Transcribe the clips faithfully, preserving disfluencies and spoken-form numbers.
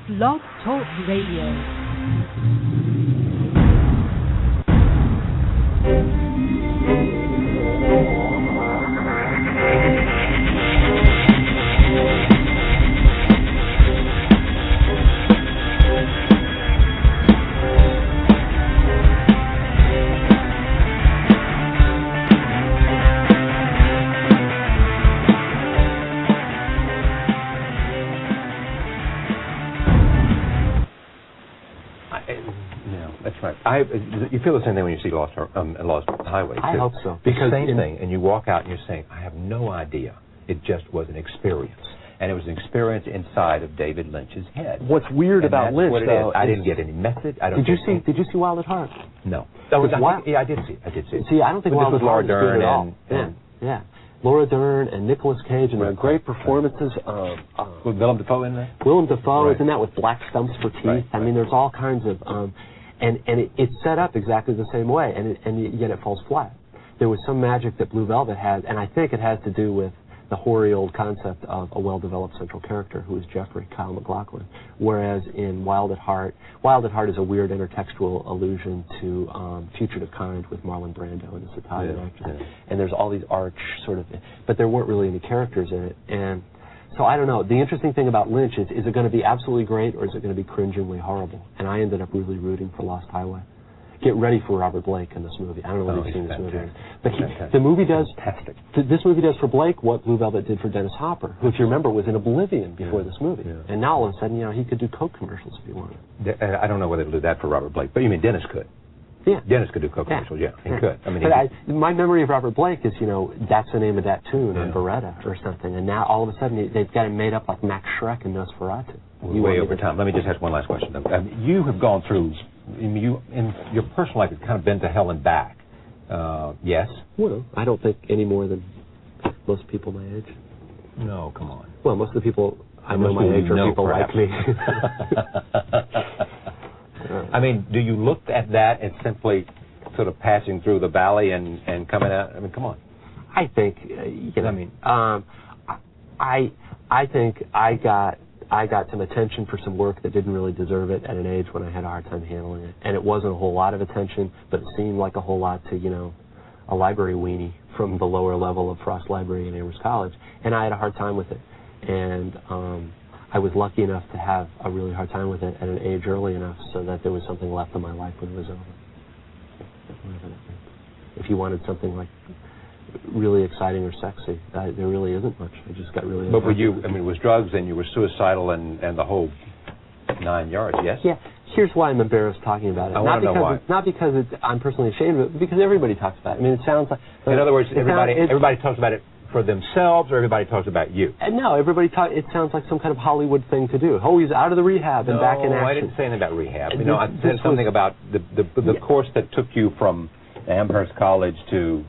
Blog Talk Radio. I, you feel the same thing when you see Lost, um, Lost Highway. I hope so. Because same thing, and you walk out and you're saying, I have no idea. It just was an experience. And it was an experience inside of David Lynch's head. What's weird and about Lynch, what it though, is. I didn't get any method. I don't did you see? Any. Did you see Wild at Heart? No. That was, I Wild, think, yeah, I did see it. I did see it. See, I don't think but Wild this at was Heart Laura Dern is good at all. and, and yeah, yeah. Laura Dern and Nicolas Cage, and right, their great right, performances. Right. Uh, uh, was Willem Dafoe in there? Willem Dafoe right. is in that with black stumps for teeth. Right, I mean, there's all kinds of. Um, And, and it, it's set up exactly the same way, and, it, and yet it falls flat. There was some magic that Blue Velvet had, and I think it has to do with the hoary old concept of a well-developed central character who is Jeffrey, Kyle MacLachlan. Whereas in Wild at Heart, Wild at Heart is a weird intertextual allusion to um, Fugitive Kind with Marlon Brando and this Italian yeah, actor. Yeah. And there's all these arch sort of, but there weren't really any characters in it. And so I don't know. The interesting thing about Lynch is, is it going to be absolutely great or is it going to be cringingly horrible? And I ended up really rooting for Lost Highway. Get ready for Robert Blake in this movie. I don't know oh, if you've seen this fantastic. movie. But he, Fantastic. the movie does, fantastic. Th- this movie does for Blake what Blue Velvet did for Dennis Hopper, who, if you remember, was in Oblivion before yeah. this movie. Yeah. And now all of a sudden, you know, he could do Coke commercials if he wanted. De- I don't know whether to do that for Robert Blake, but you mean Dennis could. Yeah. Dennis could do Coke commercials, yeah. He yeah. could. I mean, but I, my memory of Robert Blake is, you know, that's the name of that tune yeah. on Beretta or something. And now all of a sudden they've got him made up like Max Schreck and Nosferatu. You way over time. Let me just ask one last question. Um, you have gone through, you in your personal life, you've kind of been to hell and back. Uh, yes? Well, I don't think any more than most people my age. No, come on. Well, most of the people I most know my age you know, are people perhaps. like me. I mean, do you look at that as simply sort of passing through the valley and, and coming out? I mean, come on. I think, uh, you know, I mean, um, I I think I got I got some attention for some work that didn't really deserve it at an age when I had a hard time handling it, and it wasn't a whole lot of attention, but it seemed like a whole lot to, you know, a library weenie from the lower level of Frost Library in Amherst College, and I had a hard time with it, and um, I was lucky enough to have a really hard time with it at an age early enough so that there was something left of my life when it was over. If you wanted something like really exciting or sexy, I, there really isn't much. I just got really. But were you? I mean, it was drugs, and you were suicidal, and, and the whole nine yards. Yes. Yeah. Here's why I'm embarrassed talking about it. I not want to know because why. It's, not because it's, I'm personally ashamed of it, but because everybody talks about it. I mean, it sounds like. In other words, everybody sounds, everybody talks about it for themselves, or everybody talks about you. And no, everybody talk. It sounds like some kind of Hollywood thing to do. Oh, he's out of the rehab and no, back in action. I didn't say anything about rehab. You This, know, I said something was, about the the, the yeah. course that took you from Amherst College to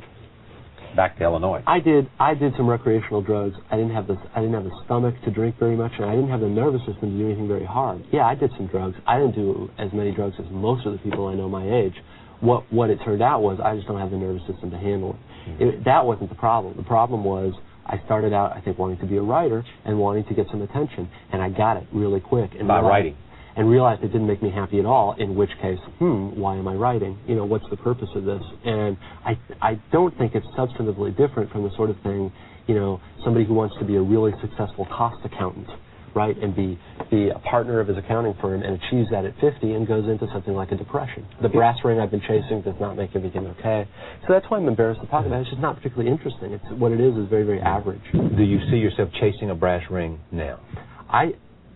back to Illinois. I did. I did some recreational drugs. I didn't have the. I didn't have the stomach to drink very much, and I didn't have the nervous system to do anything very hard. Yeah, I did some drugs. I didn't do as many drugs as most of the people I know my age. What what it turned out was I just don't have the nervous system to handle it. Mm-hmm. it that wasn't the problem. The problem was I started out, I think, wanting to be a writer and wanting to get some attention, and I got it really quick. And by realized, writing. And realized it didn't make me happy at all, in which case, hmm, why am I writing? You know, what's the purpose of this? And I I don't think it's substantively different from the sort of thing, you know, somebody who wants to be a really successful cost accountant, right, and be, be a partner of his accounting firm and achieves that at fifty and goes into something like a depression. The brass ring I've been chasing does not make everything okay. So that's why I'm embarrassed to talk about it. It's just not particularly interesting. It's what it is is very, very average. Do you see yourself chasing a brass ring now? I...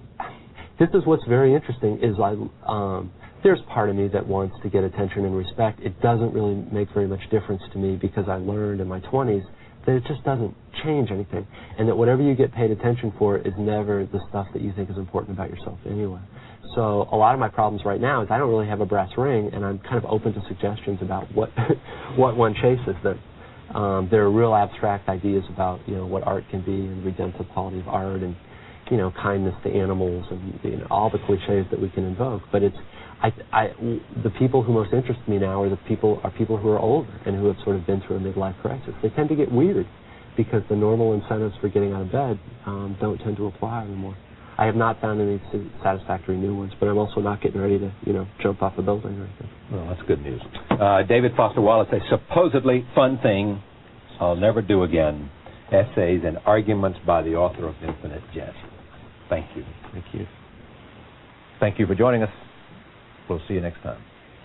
This is what's very interesting is I, um, there's part of me that wants to get attention and respect. It doesn't really make very much difference to me because I learned in my twenties that it just doesn't change anything, and that whatever you get paid attention for is never the stuff that you think is important about yourself anyway. So a lot of my problems right now is I don't really have a brass ring, and I'm kind of open to suggestions about what what one chases. That um, there are real abstract ideas about, you know, what art can be and redemptive quality of art and, you know, kindness to animals and, you know, all the cliches that we can invoke. But it's, I, I, the people who most interest me now are the people are people who are older and who have sort of been through a midlife crisis. They tend to get weird because the normal incentives for getting out of bed um, don't tend to apply anymore. I have not found any satisfactory new ones, but I'm also not getting ready to, you know, jump off a building or anything. Well, that's good news. Uh, David Foster Wallace, a supposedly fun thing I'll never do again. Essays and arguments by the author of Infinite Jest. Thank you. Thank you. Thank you for joining us. We'll see you next time.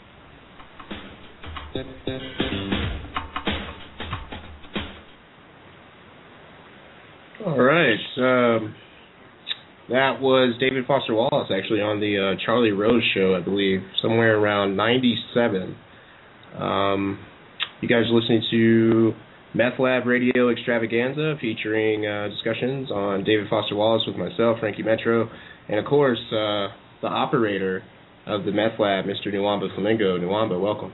All right. Um, that was David Foster Wallace, actually, on the uh, Charlie Rose show, I believe, somewhere around ninety-seven. Um, you guys are listening to Meth Lab Radio Extravaganza, featuring uh, discussions on David Foster Wallace with myself, Frankie Metro, and, of course, uh, the operator of the Meth Lab, Mister Nwamba Flamingo. Nwamba, welcome.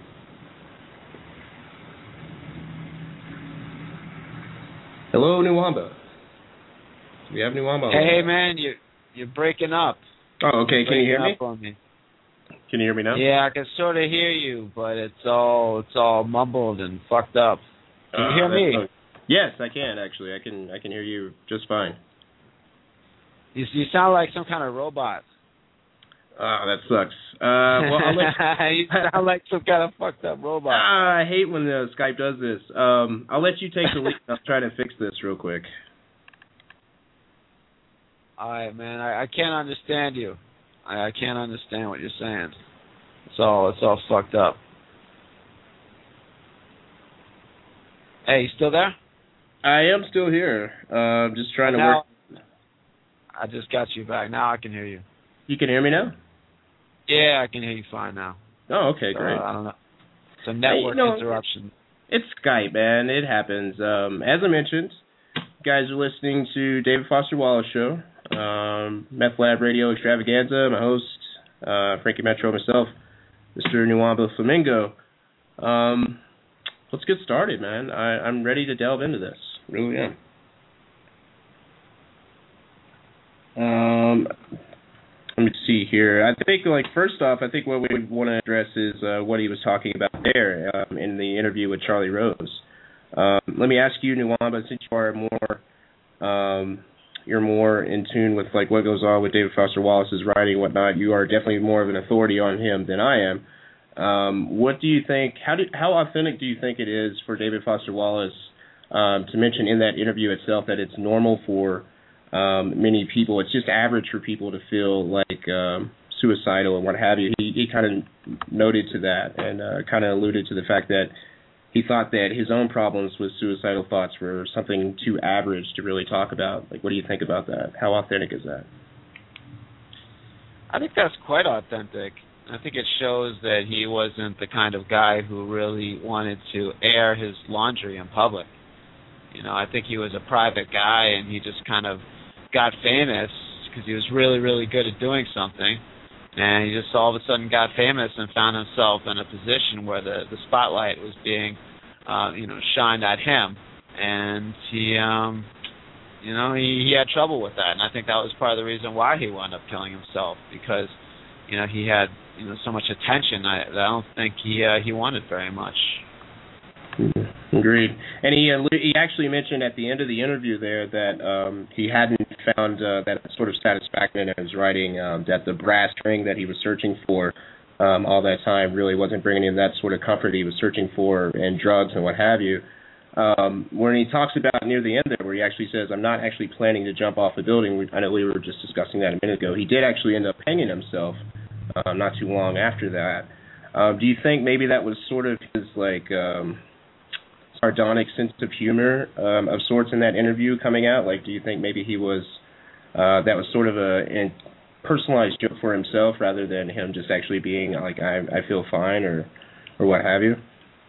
Hello, Nwamba. Do we have Nwamba? Hey, man, you, you're breaking up. Oh, okay. Can you hear me? On me? Can you hear me now? Yeah, I can sort of hear you, but it's all it's all mumbled and fucked up. Can you uh, hear me? Uh, yes, I can actually. I can I can hear you just fine. You, you sound like some kind of robot. Oh, that sucks. Uh, well, I'll let you sound like some kind of fucked up robot. Uh, I hate when uh, Skype does this. Um, I'll let you take the lead. I'll try to fix this real quick. All right, man. I, I can't understand you. I, I can't understand what you're saying. It's all it's all fucked up. Hey, you still there? I am still here. Uh, just trying to now, work. I just got you back. Now I can hear you. You can hear me now? Yeah, I can hear you fine now. Oh, okay, so, great. Uh, I don't know. It's a network hey, you know, interruption. It's Skype, man. It happens. Um, as I mentioned, you guys are listening to David Foster Wallace Show, um, Meth Lab Radio Extravaganza. My host, uh, Frankie Metro, myself, Mister Nwamba Flamingo. Um, let's get started, man. I, I'm ready to delve into this. Really am. Um, let me see here. I think, like, first off, I think what we would want to address is uh, what he was talking about there um, in the interview with Charlie Rose. Um, let me ask you, Nwamba, since you are more, um, you're more in tune with like what goes on with David Foster Wallace's writing and whatnot. You are definitely more of an authority on him than I am. Um, what do you think? How do how authentic do you think it is for David Foster Wallace um, to mention in that interview itself that it's normal for Um, many people, it's just average for people to feel like um, suicidal and what have you. He, he kind of noted to that and uh, kind of alluded to the fact that he thought that his own problems with suicidal thoughts were something too average to really talk about. Like, what do you think about that? How authentic is that? I think that's quite authentic. I think it shows that he wasn't the kind of guy who really wanted to air his laundry in public. You know, I think he was a private guy and he just kind of got famous because he was really, really good at doing something, and he just all of a sudden got famous and found himself in a position where the, the spotlight was being, uh, you know, shined at him, and he, um, you know, he, he had trouble with that, and I think that was part of the reason why he wound up killing himself, because, you know, he had, you know, so much attention. I, I don't think he uh, he wanted very much. Agreed. And he uh, he actually mentioned at the end of the interview there that um, he hadn't found uh, that sort of satisfaction in his writing, um, that the brass ring that he was searching for um, all that time really wasn't bringing him that sort of comfort he was searching for in drugs and what have you. Um, when he talks about near the end there where he actually says, I'm not actually planning to jump off a building, we, I know we were just discussing that a minute ago, he did actually end up hanging himself uh, not too long after that. Uh, do you think maybe that was sort of his, like, um, sardonic sense of humor um, of sorts in that interview coming out? Like, do you think maybe he was, uh, that was sort of a, a personalized joke for himself rather than him just actually being like, I, I feel fine or, or what have you?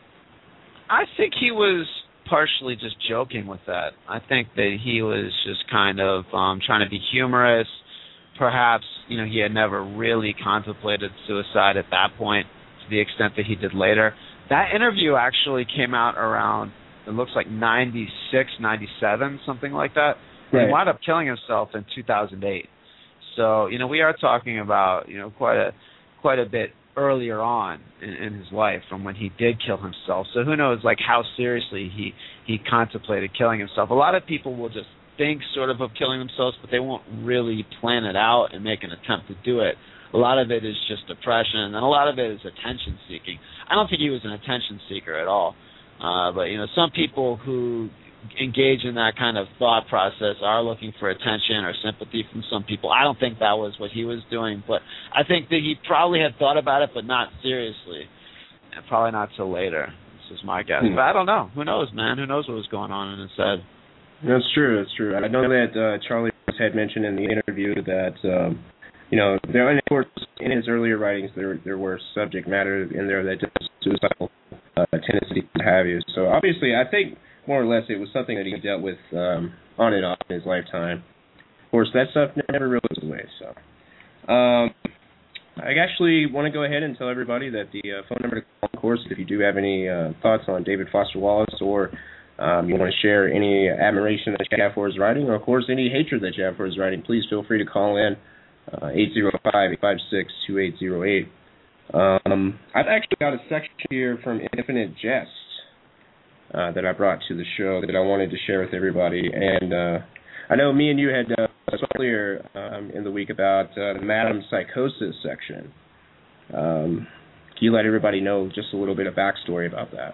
I think he was partially just joking with that. I think that he was just kind of um, trying to be humorous. Perhaps, you know, he had never really contemplated suicide at that point to the extent that he did later. That interview actually came out around, it looks like ninety-six, ninety-seven, something like that. Right. He wound up killing himself in two thousand eight. So, you know, we are talking about, you know, quite a quite a bit earlier on in, in his life from when he did kill himself. So who knows, like, how seriously he, he contemplated killing himself. A lot of people will just think sort of of killing themselves, but they won't really plan it out and make an attempt to do it. A lot of it is just depression, and a lot of it is attention seeking. I don't think he was an attention seeker at all. Uh, but, you know, some people who engage in that kind of thought process are looking for attention or sympathy from some people. I don't think that was what he was doing, but I think that he probably had thought about it, but not seriously, and probably not till later. This is my guess. Hmm. But I don't know. Who knows, man? Who knows what was going on in his head? That's true. That's true. I know that uh, Charlie had mentioned in the interview that, um, you know, there, and of course, in his earlier writings, there there were subject matter in there that just suicidal uh, tendencies to have you. So obviously, I think more or less it was something that he dealt with um, on and off in his lifetime. Of course, that stuff never really goes away. So um, I actually want to go ahead and tell everybody that the uh, phone number to call, of course, if you do have any uh, thoughts on David Foster Wallace, or um, you want to share any admiration that you have for his writing, or of course any hatred that you have for his writing, please feel free to call in uh, eight zero five, eight five six, two eight zero eight. Um, I've actually got a section here from Infinite Jest uh, that I brought to the show that I wanted to share with everybody. And uh, I know me and you had uh, spoke earlier um, in the week about uh, the Madam Psychosis section. Um, can you let everybody know just a little bit of backstory about that?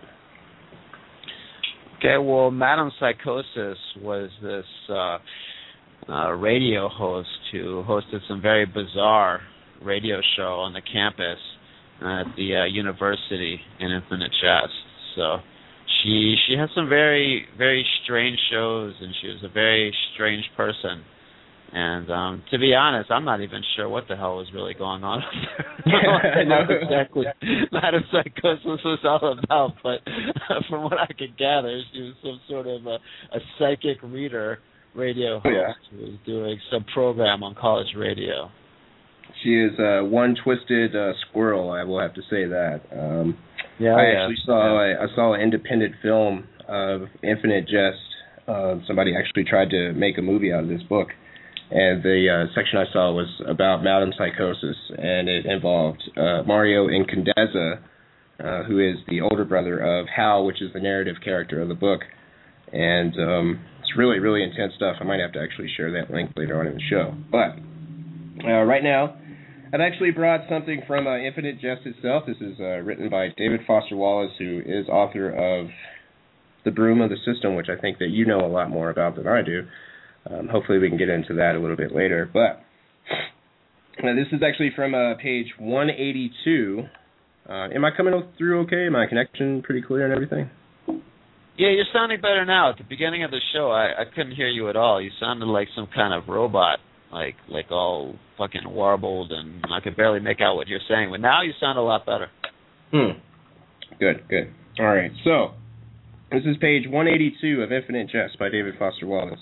Okay, well, Madam Psychosis was this uh, uh, radio host who hosted some very bizarre radio show on the campus at the uh, university in Infinite Jest. So she she had some very, very strange shows, and she was a very strange person. And um, to be honest, I'm not even sure what the hell was really going on there. I know exactly Madam Psychosis was all about, but uh, from what I could gather, she was some sort of a, a psychic reader radio host yeah. who was doing some program on college radio. She is uh, one twisted uh, squirrel, I will have to say that. Um, yeah, I yeah. actually saw yeah. a, I saw an independent film of Infinite Jest. Uh, somebody actually tried to make a movie out of this book. And the uh, section I saw was about Madam Psychosis, and it involved uh, Mario Incandesza, uh, who is the older brother of Hal, which is the narrative character of the book. And um, it's really, really intense stuff. I might have to actually share that link later on in the show. But uh, right now, I've actually brought something from uh, Infinite Jest itself. This is uh, written by David Foster Wallace, who is author of The Broom of the System, which I think that you know a lot more about than I do. Um, hopefully we can get into that a little bit later. But uh, this is actually from uh, page one eighty-two. Uh, am I coming through okay? My connection pretty clear and everything? Yeah, you're sounding better now. At the beginning of the show, I, I couldn't hear you at all. You sounded like some kind of robot, like like all fucking warbled, and I could barely make out what you're saying. But now you sound a lot better. Hmm. Good, good. All right, so this is page one eighty-two of Infinite Jest by David Foster Wallace.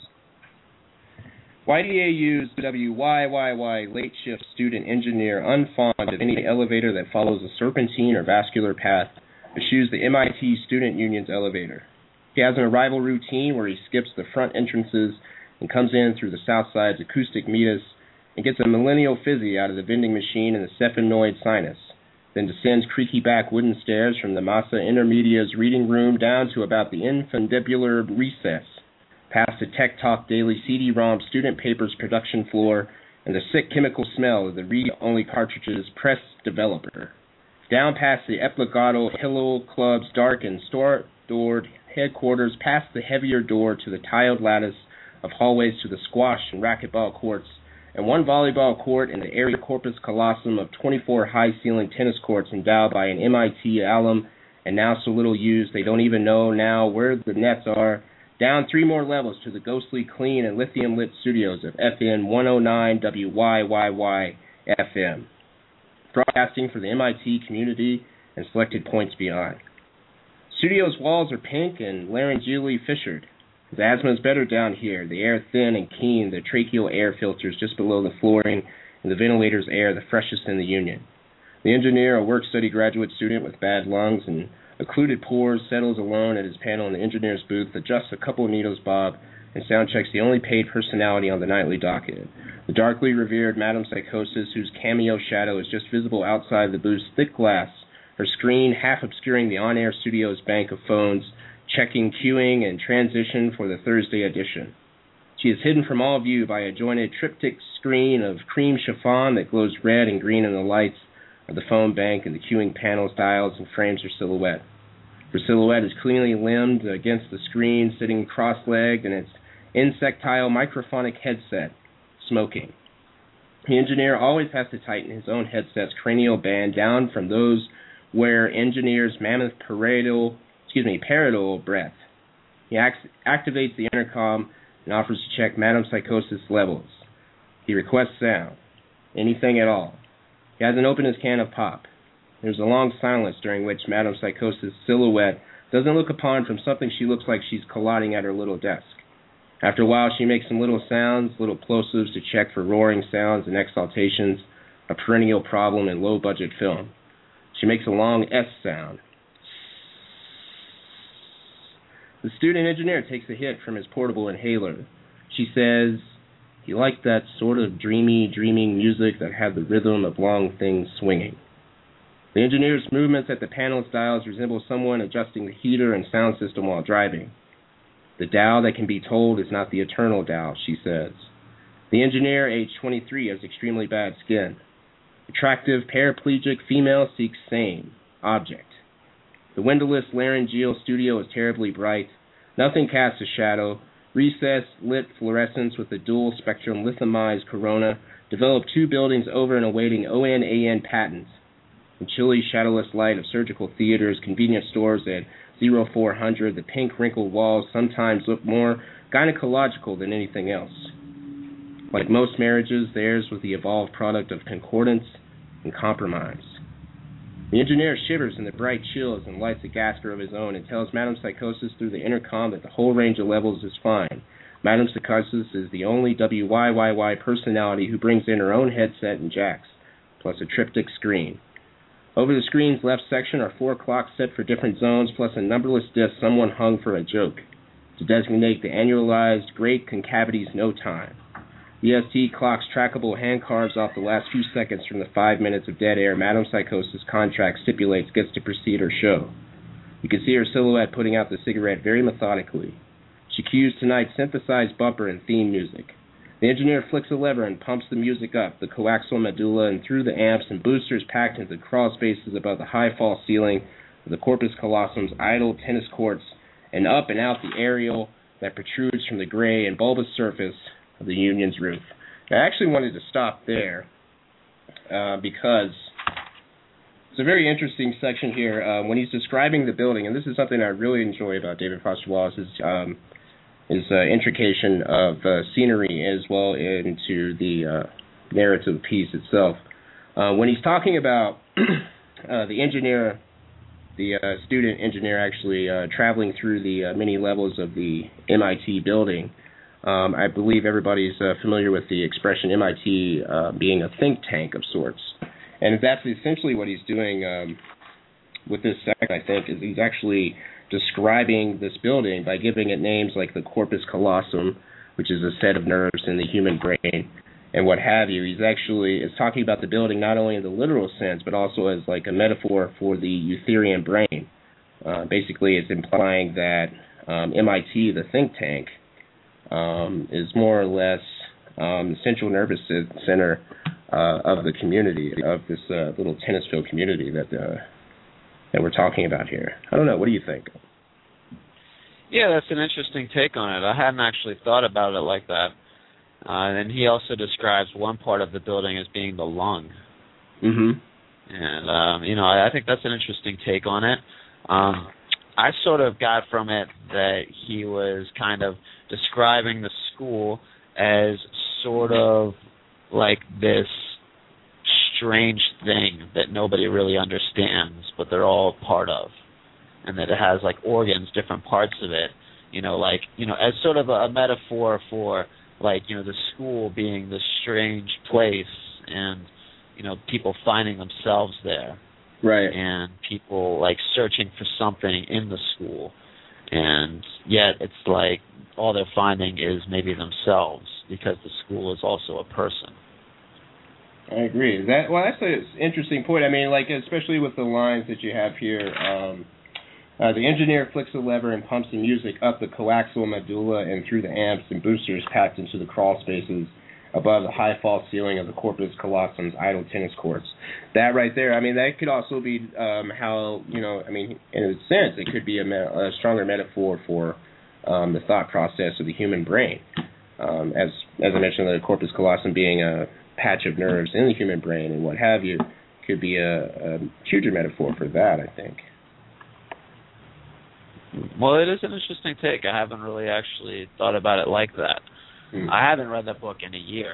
Y D A U's W Y Y Y late shift student engineer unfond of any elevator that follows a serpentine or vascular path eschews the M I T student union's elevator. He has an arrival routine where he skips the front entrances and comes in through the south side's acoustic meatus and gets a millennial fizzy out of the vending machine in the sphenoid sinus, then descends creaky back wooden stairs from the Massa Intermedia's reading room down to about the infundibular recess, past the Tech Talk Daily C D ROM student papers production floor and the sick chemical smell of the read-only cartridge's press developer, down past the Epigato Hillel Club's dark and store-doored headquarters, past the heavier door to the tiled lattice of hallways to the squash and racquetball courts, and one volleyball court in the area corpus colossum of twenty-four high-ceiling tennis courts endowed by an M I T alum and now so little used they don't even know now where the nets are, down three more levels to the ghostly clean and lithium-lit studios of F N one oh nine W Y Y Y F M, broadcasting for the M I T community and selected points beyond. Studio's walls are pink and laryngeally fissured. His asthma is better down here, the air thin and keen, the tracheal air filters just below the flooring, and the ventilator's air the freshest in the union. The engineer, a work-study graduate student with bad lungs and occluded pores, settles alone at his panel in the engineer's booth, adjusts a couple of needles bob, and soundchecks the only paid personality on the nightly docket, the darkly revered Madam Psychosis, whose cameo shadow is just visible outside the booth's thick glass, her screen half obscuring the on-air studio's bank of phones, checking queuing and transition for the Thursday edition. She is hidden from all view by a jointed triptych screen of cream chiffon that glows red and green in the lights of the phone bank and the queuing panels, dials, and frames her silhouette. Her silhouette is cleanly limbed against the screen, sitting cross-legged in its insectile microphonic headset, smoking. The engineer always has to tighten his own headset's cranial band down from those where engineers mammoth parietal, excuse me, parietal breath. He act- activates the intercom and offers to check Madame Psychosis levels. He requests sound, anything at all. He hasn't opened his can of pop. There's a long silence during which Madame Psychosis' silhouette doesn't look upon from something she looks like she's colliding at her little desk. After a while, she makes some little sounds, little plosives to check for roaring sounds and exaltations, a perennial problem in low-budget film. She makes a long S sound. The student engineer takes a hit from his portable inhaler. She says he liked that sort of dreamy, dreaming music that had the rhythm of long things swinging. The engineer's movements at the panel's dials resemble someone adjusting the heater and sound system while driving. The Tao that can be told is not the eternal Tao, she says. The engineer, age twenty-three, has extremely bad skin. Attractive, paraplegic female seeks same object. The windowless laryngeal studio is terribly bright. Nothing casts a shadow. Recessed, lit fluorescence with a dual-spectrum lithiumized corona develop two buildings over and awaiting O N A N patents. The chilly, shadowless light of surgical theaters, convenience stores at zero four hundred, the pink wrinkled walls sometimes look more gynecological than anything else. Like most marriages, theirs was the evolved product of concordance and compromise. The engineer shivers in the bright chills and lights a gasker of his own and tells Madame Psychosis through the intercom that the whole range of levels is fine. Madame Psychosis is the only W Y Y Y personality who brings in her own headset and jacks, plus a triptych screen. Over the screen's left section are four clocks set for different zones, plus a numberless disc someone hung for a joke, to designate the annualized Great Concavity's No Time. The S T clock's trackable hand carves off the last few seconds from the five minutes of dead air Madame Psychosis' contract stipulates gets to precede her show. You can see her silhouette putting out the cigarette very methodically. She cues tonight's synthesized bumper and theme music. The engineer flicks a lever and pumps the music up, the coaxial medulla, and through the amps and boosters packed into the crawl spaces above the high fall ceiling of the Corpus Colossum's idle tennis courts, and up and out the aerial that protrudes from the gray and bulbous surface of the Union's roof. I actually wanted to stop there uh, because it's a very interesting section here uh, when he's describing the building, and this is something I really enjoy about David Foster Wallace's um, his uh, intrication of uh, scenery as well into the uh, narrative piece itself. Uh, when he's talking about uh, the engineer, the uh, student engineer actually uh, traveling through the uh, many levels of the M I T building, um, I believe everybody's uh, familiar with the expression M I T uh, being a think tank of sorts. And that's essentially what he's doing um, with this section, I think, is he's actually describing this building by giving it names like the Corpus Colossum, which is a set of nerves in the human brain, and what have you. He's actually is talking about the building not only in the literal sense, but also as like a metaphor for the Eutherian brain. Uh, basically, it's implying that um, M I T, the think tank, um, is more or less um, the central nervous center uh, of the community, of this uh, little tennis field community that uh, that we're talking about here. I don't know. What do you think? Yeah, that's an interesting take on it. I hadn't actually thought about it like that. Uh, and he also describes one part of the building as being the lung. Mm-hmm. And, um, you know, I, I think that's an interesting take on it. Um, I sort of got from it that he was kind of describing the school as sort of like this strange thing that nobody really understands, but they're all part of, and that it has like organs, different parts of it, you know, like, you know, as sort of a, a metaphor for like, you know, the school being this strange place and, you know, people finding themselves there. Right. And people like searching for something in the school, and yet it's like all they're finding is maybe themselves, because the school is also a person. I agree. That well, that's an interesting point. I mean, like especially with the lines that you have here, um, Uh, the engineer flicks a lever and pumps the music up the coaxial medulla and through the amps and boosters packed into the crawl spaces above the high false ceiling of the corpus callosum's idle tennis courts. That right there, I mean, that could also be um, how, you know, I mean, in a sense, it could be a, me- a stronger metaphor for um, the thought process of the human brain. Um, as as I mentioned, the corpus callosum being a patch of nerves in the human brain and what have you, could be a, a huger metaphor for that, I think. Well, it is an interesting take. I haven't really actually thought about it like that. Mm. I haven't read that book in a year,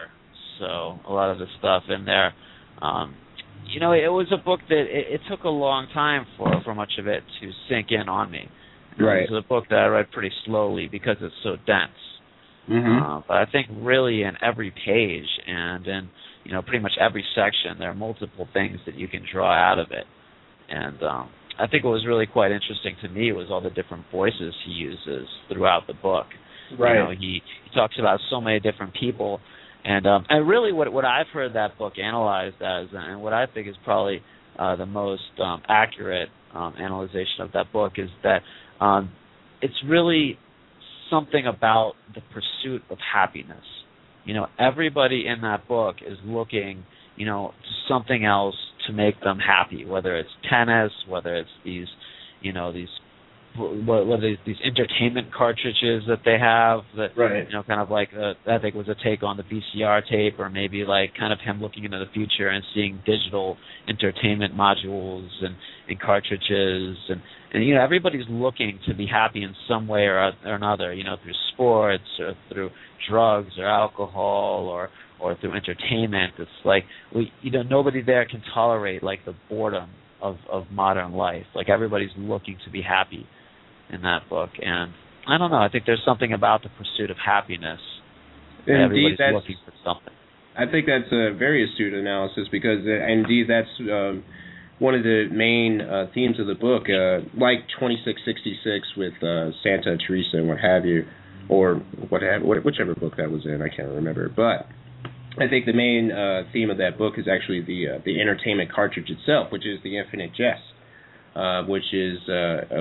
so a lot of the stuff in there, um, you know, it was a book that it, it took a long time for, for much of it to sink in on me. Right. It was a book that I read pretty slowly because it's so dense. Mm-hmm. Uh, but I think really in every page and in, you know, pretty much every section, there are multiple things that you can draw out of it. And um, I think what was really quite interesting to me was all the different voices he uses throughout the book. Right. You know, he, he talks about so many different people. And um, and really what, what I've heard that book analyzed as, and what I think is probably uh, the most um, accurate um, analyzation of that book, is that um, it's really something about the pursuit of happiness. You know, everybody in that book is looking, you know, to something else to make them happy, whether it's tennis, whether it's these, you know, these whether these, these entertainment cartridges that they have that, right. you know, kind of like, a, I think was a take on the V C R tape, or maybe like kind of him looking into the future and seeing digital entertainment modules and, and cartridges. And, and, you know, everybody's looking to be happy in some way or, or another, you know, through sports or through drugs or alcohol or, or through entertainment. It's like, we, you know, nobody there can tolerate like the boredom of, of modern life. Like everybody's looking to be happy in that book. And I don't know, I think there's something about the pursuit of happiness. Indeed, everybody's that's, looking for something. I think that's a very astute analysis, because uh, indeed that's um, one of the main uh, themes of the book, uh, like twenty-six sixty-six with uh, Santa Teresa and what have you, or what have, whichever book that was in, I can't remember. But I think the main uh, theme of that book is actually the uh, the entertainment cartridge itself, which is the Infinite Jest, uh, which is uh, a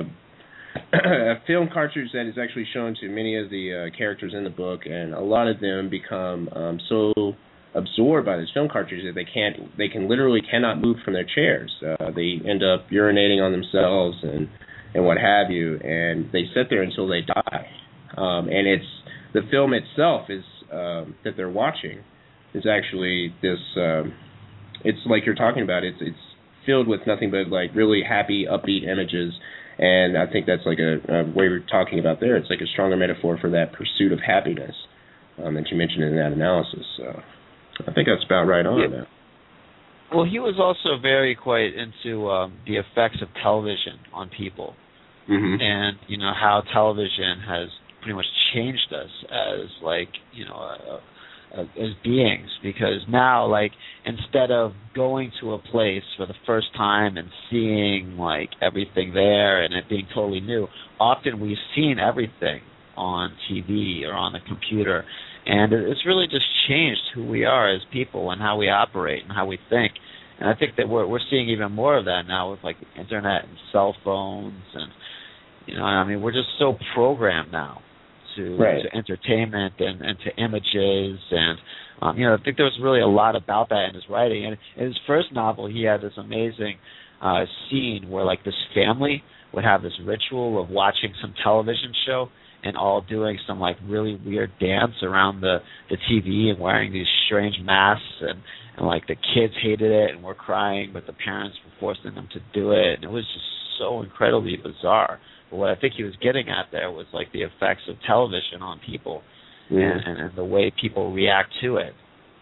a film cartridge that is actually shown to many of the uh, characters in the book, and a lot of them become um, so absorbed by this film cartridge that they can't, they can literally cannot move from their chairs. Uh, they end up urinating on themselves and and what have you, and they sit there until they die. Um, and it's the film itself is um, that they're watching is actually this. Um, it's like you're talking about. It's it's filled with nothing but like really happy, upbeat images. And I think that's like a, a way we're talking about there. It's like a stronger metaphor for that pursuit of happiness um, that you mentioned in that analysis. So I think that's about right on. Yeah. Well, he was also very quite into um, the effects of television on people, mm-hmm. and you know how television has pretty much changed us as like you know a, as beings, because now, like, instead of going to a place for the first time and seeing like everything there and it being totally new, often we've seen everything on T V or on the computer, and it's really just changed who we are as people and how we operate and how we think. And I think that we're we're seeing even more of that now with like the internet and cell phones, and you know, I mean, we're just so programmed now to, right. to entertainment and, and to images, and um, you know, I think there was really a lot about that in his writing. And in his first novel, he had this amazing uh, scene where like this family would have this ritual of watching some television show and all doing some like really weird dance around the, the T V and wearing these strange masks, and, and like the kids hated it and were crying, but the parents were forcing them to do it, and it was just so incredibly bizarre. But what I think he was getting at there was like the effects of television on people, mm. and, and, and the way people react to it.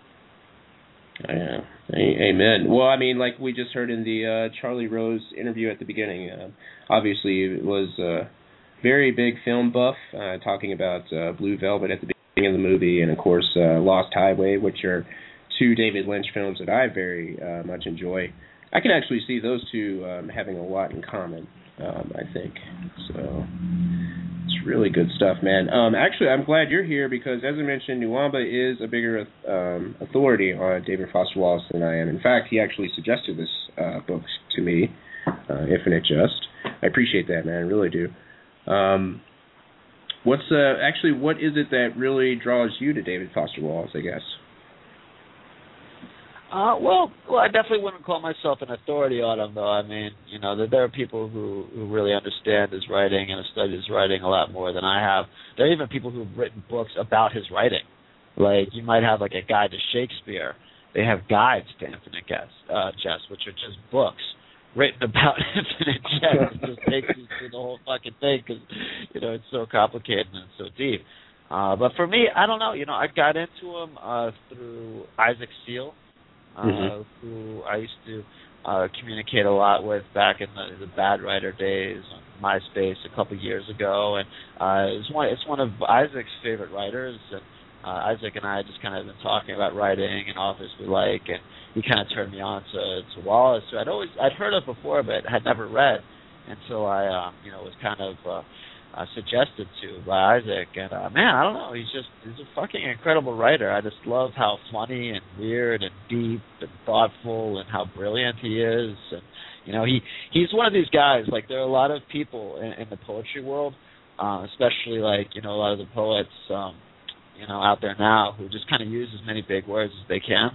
Yeah. Amen. Well, I mean, like we just heard in the uh, Charlie Rose interview at the beginning, uh, obviously it was a very big film buff, uh, talking about uh, Blue Velvet at the beginning of the movie, and of course uh, Lost Highway, which are two David Lynch films that I very uh, much enjoy. I can actually see those two um, having a lot in common. Um, I think so. It's really good stuff, man. Um, actually, I'm glad you're here because, as I mentioned, Nwamba is a bigger um, authority on David Foster Wallace than I am. In fact, he actually suggested this uh, book to me, uh, Infinite Jest. I appreciate that, man. I really do. Um, what's uh, actually what is it that really draws you to David Foster Wallace? I guess. Uh, well, well, I definitely wouldn't call myself an authority on him, though. I mean, you know, there, there are people who, who really understand his writing and have studied his writing a lot more than I have. There are even people who've written books about his writing. Like, you might have, like, a guide to Shakespeare. They have guides to Infinite Jest, uh, Jest, which are just books written about Infinite Jest. It just takes you through the whole fucking thing because, you know, it's so complicated and so deep. Uh, but for me, I don't know. You know, I got into him uh, through Isaac Seal. Uh, mm-hmm. who I used to uh, communicate a lot with back in the, the Bad Writer days on MySpace a couple years ago, and uh, it's one it's one of Isaac's favorite writers. And uh, Isaac and I just kind of been talking about writing and authors we like, and he kind of turned me on to, to Wallace, who I'd always I'd heard of before, but had never read until I um, you know was kind of uh, Uh, suggested to by Isaac, and uh, man, I don't know, he's just he's a fucking incredible writer. I just love how funny and weird and deep and thoughtful and how brilliant he is. And you know, he he's one of these guys. Like, there are a lot of people in, in the poetry world, uh, especially like you know a lot of the poets um, you know out there now who just kind of use as many big words as they can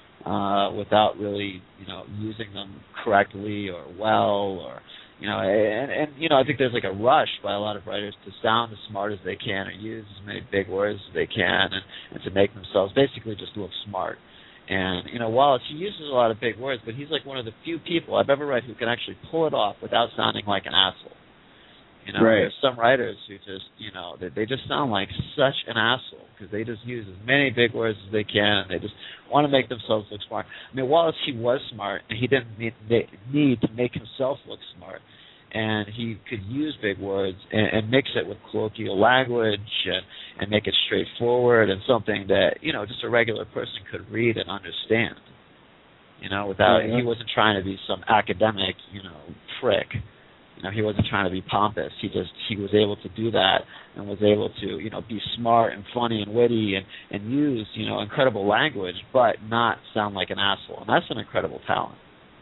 uh, without really you know using them correctly or well or. You know, and, and, you know, I think there's like a rush by a lot of writers to sound as smart as they can or use as many big words as they can and, and to make themselves basically just look smart. And, you know, Wallace, he uses a lot of big words, but he's like one of the few people I've ever read who can actually pull it off without sounding like an asshole. You know, right. There's some writers who just, you know, they, they just sound like such an asshole because they just use as many big words as they can and they just want to make themselves look smart. I mean, Wallace, he was smart and he didn't need, need to make himself look smart. And he could use big words and, and mix it with colloquial language and, and make it straightforward and something that, you know, just a regular person could read and understand. You know, without, yeah, yeah. He wasn't trying to be some academic, you know, prick. You know, he wasn't trying to be pompous. He just, he was able to do that and was able to, you know, be smart and funny and witty and, and use, you know, incredible language, but not sound like an asshole. And that's an incredible talent.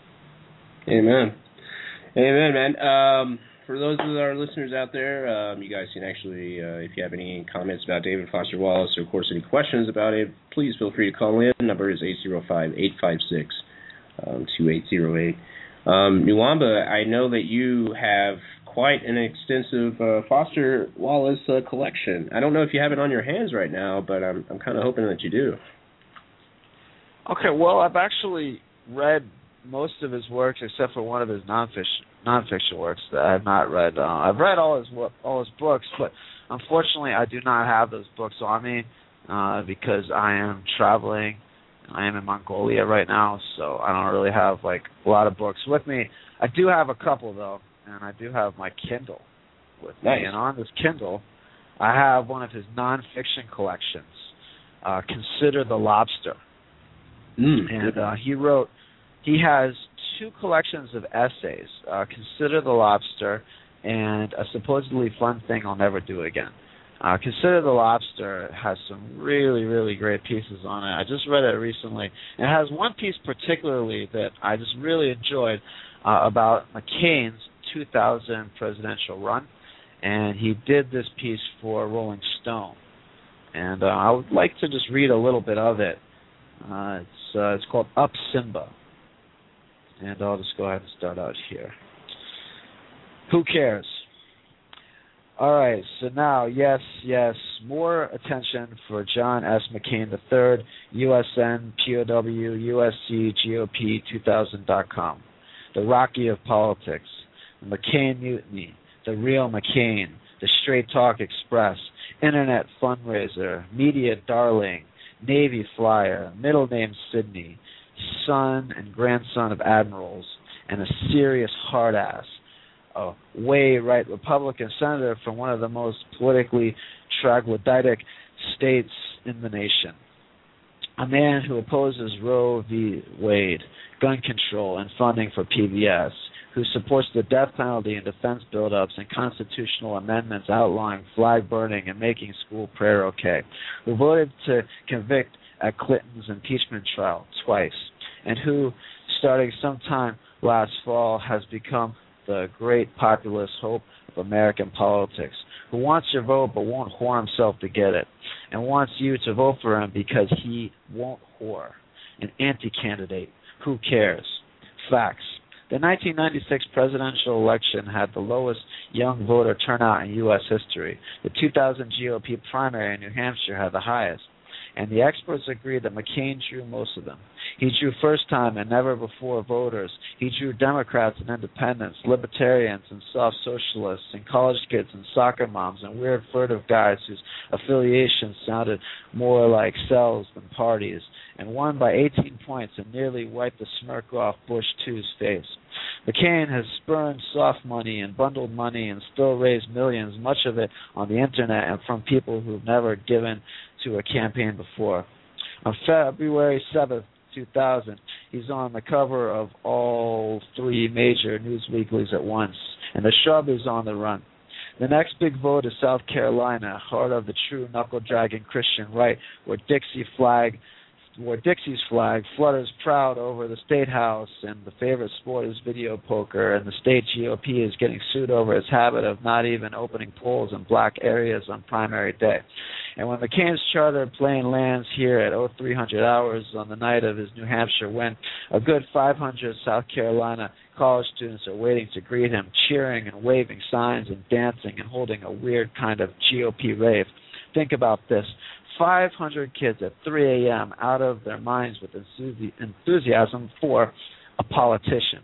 Amen. Amen, man. Um, for those of our listeners out there, um, you guys can actually, uh, if you have any comments about David Foster Wallace or, of course, any questions about it, please feel free to call in. The number is eight zero five, eight five six, two eight zero eight. Um, Nwamba, I know that you have quite an extensive uh, Foster Wallace uh, collection. I don't know if you have it on your hands right now, but I'm, I'm kind of hoping that you do. Okay, well, I've actually read most of his works except for one of his nonfiction nonfiction works that I have not read. Uh, I've read all his all his books, but unfortunately I do not have those books on me uh, because I am traveling. I am in Mongolia right now, so I don't really have like a lot of books with me. I do have a couple though, and I do have my Kindle with nice. me. And on this Kindle, I have one of his nonfiction collections, uh, Consider the Lobster, mm. and uh, he wrote. He has two collections of essays, uh, Consider the Lobster and A Supposedly Fun Thing I'll Never Do Again. Uh, Consider the Lobster has some really, really great pieces on it. I just read it recently. It has one piece particularly that I just really enjoyed uh, about McCain's two thousand presidential run, and he did this piece for Rolling Stone. And uh, I would like to just read a little bit of it. Uh, it's, uh, it's called Up Simba. And I'll just go ahead and start out here. Who cares? All right, so now, yes, yes, more attention for John S. McCain the third, U S N, P O W, U S C, G O P two thousand dot com. The Rocky of Politics, the McCain Mutiny, The Real McCain, The Straight Talk Express, Internet Fundraiser, Media Darling, Navy Flyer, Middle Name Sydney, son and grandson of admirals, and a serious hard-ass, a way right Republican senator from one of the most politically troglodytic states in the nation. A man who opposes Roe v. Wade, gun control, and funding for P B S, who supports the death penalty and defense buildups and constitutional amendments outlawing flag burning and making school prayer okay, who voted to convict at Clinton's impeachment trial twice, and who, starting sometime last fall, has become the great populist hope of American politics, who wants your vote but won't whore himself to get it, and wants you to vote for him because he won't whore. An anti-candidate. Who cares? Facts. The nineteen ninety-six presidential election had the lowest young voter turnout in U S history. The two thousand G O P primary in New Hampshire had the highest, and the experts agreed that McCain drew most of them. He drew first-time and never-before voters. He drew Democrats and independents, libertarians and soft socialists, and college kids and soccer moms, and weird furtive guys whose affiliations sounded more like cells than parties, and won by eighteen points and nearly wiped the smirk off Bush two's face. McCain has spurned soft money and bundled money and still raised millions, much of it on the internet and from people who've never given to a campaign before. On February seventh, two thousand, he's on the cover of all three major news weeklies at once, and the shrub is on the run. The next big vote is South Carolina, heart of the true knuckle-dragging Christian right, where Dixie flag where Dixie's flag flutters proud over the State House, and the favorite sport is video poker, and the state G O P is getting sued over its habit of not even opening polls in black areas on primary day. And when McCain's chartered plane lands here at oh three hundred hours on the night of his New Hampshire win, a good five hundred South Carolina college students are waiting to greet him, cheering and waving signs and dancing and holding a weird kind of G O P rave. Think about this. five hundred kids at three a.m. out of their minds with enthusiasm for a politician.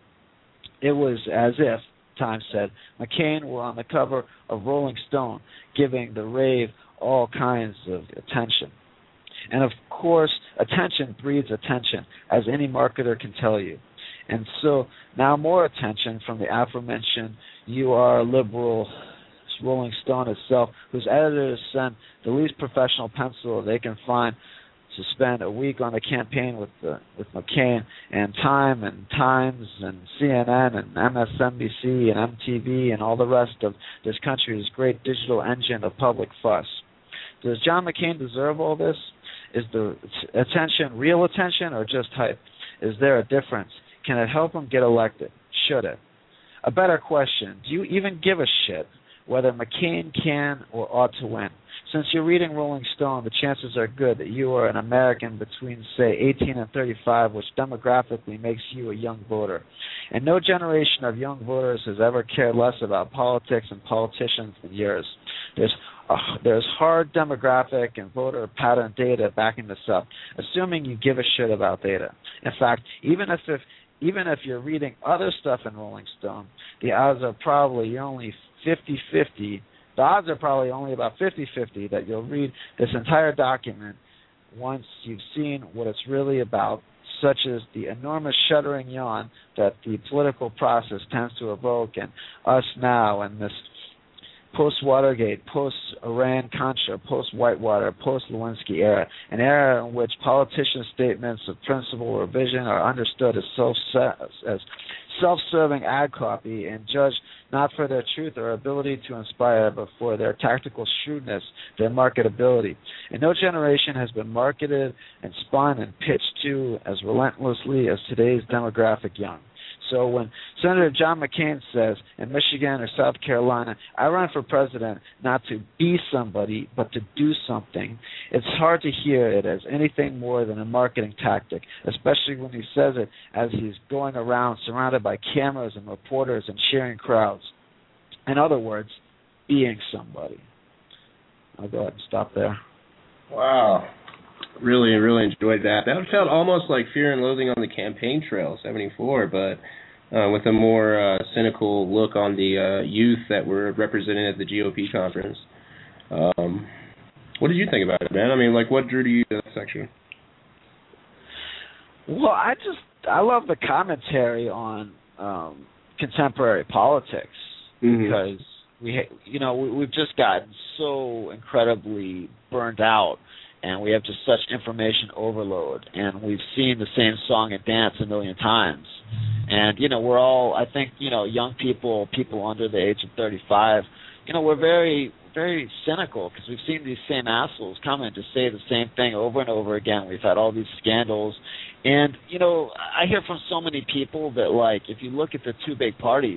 It was as if, Time said, McCain were on the cover of Rolling Stone, giving the rave all kinds of attention. And of course, attention breeds attention, as any marketer can tell you. And so now more attention from the aforementioned You Are Liberal Rolling Stone itself, whose editors send the least professional pencil they can find to spend a week on the campaign with the, with McCain, and Time and Times and C N N and M S N B C and M T V and all the rest of this country's great digital engine of public fuss. Does John McCain deserve all this? Is the attention real attention or just hype? Is there a difference? Can it help him get elected? Should it? A better question, do you even give a shit whether McCain can or ought to win? Since you're reading Rolling Stone, the chances are good that you are an American between, say, eighteen and thirty-five, which demographically makes you a young voter. And no generation of young voters has ever cared less about politics and politicians than yours. There's uh, there's hard demographic and voter pattern data backing this up, assuming you give a shit about data. In fact, even if, if even if you're reading other stuff in Rolling Stone, the odds are probably only fifty-fifty. The odds are probably only about fifty-fifty that you'll read this entire document once you've seen what it's really about, such as the enormous shuddering yawn that the political process tends to evoke in us now and this post-Watergate, post-Iran-Contra, post-Whitewater, post-Lewinsky era, an era in which politicians' statements of principle or vision are understood as self as self-serving ad copy and judged not for their truth or ability to inspire, but for their tactical shrewdness, their marketability. And no generation has been marketed and spun and pitched to as relentlessly as today's demographic young. So when Senator John McCain says in Michigan or South Carolina, I run for president not to be somebody, but to do something, it's hard to hear it as anything more than a marketing tactic, especially when he says it as he's going around surrounded by cameras and reporters and cheering crowds. In other words, being somebody. I'll go ahead and stop there. Wow. Really, really enjoyed that. That felt almost like Fear and Loathing on the Campaign Trail, seventy-four, but uh, with a more uh, cynical look on the uh, youth that were represented at the G O P conference. Um, what did you think about it, man? I mean, like, what drew you to that section? Well, I just, I love the commentary on um, contemporary politics, mm-hmm. because, we, you know, we, we've just gotten so incredibly burned out, and we have just such information overload, and we've seen the same song and dance a million times. And, you know, we're all, I think, you know, young people, people under the age of thirty-five, you know, we're very, very cynical because we've seen these same assholes come in to say the same thing over and over again. We've had all these scandals. And, you know, I hear from so many people that, like, if you look at the two big parties,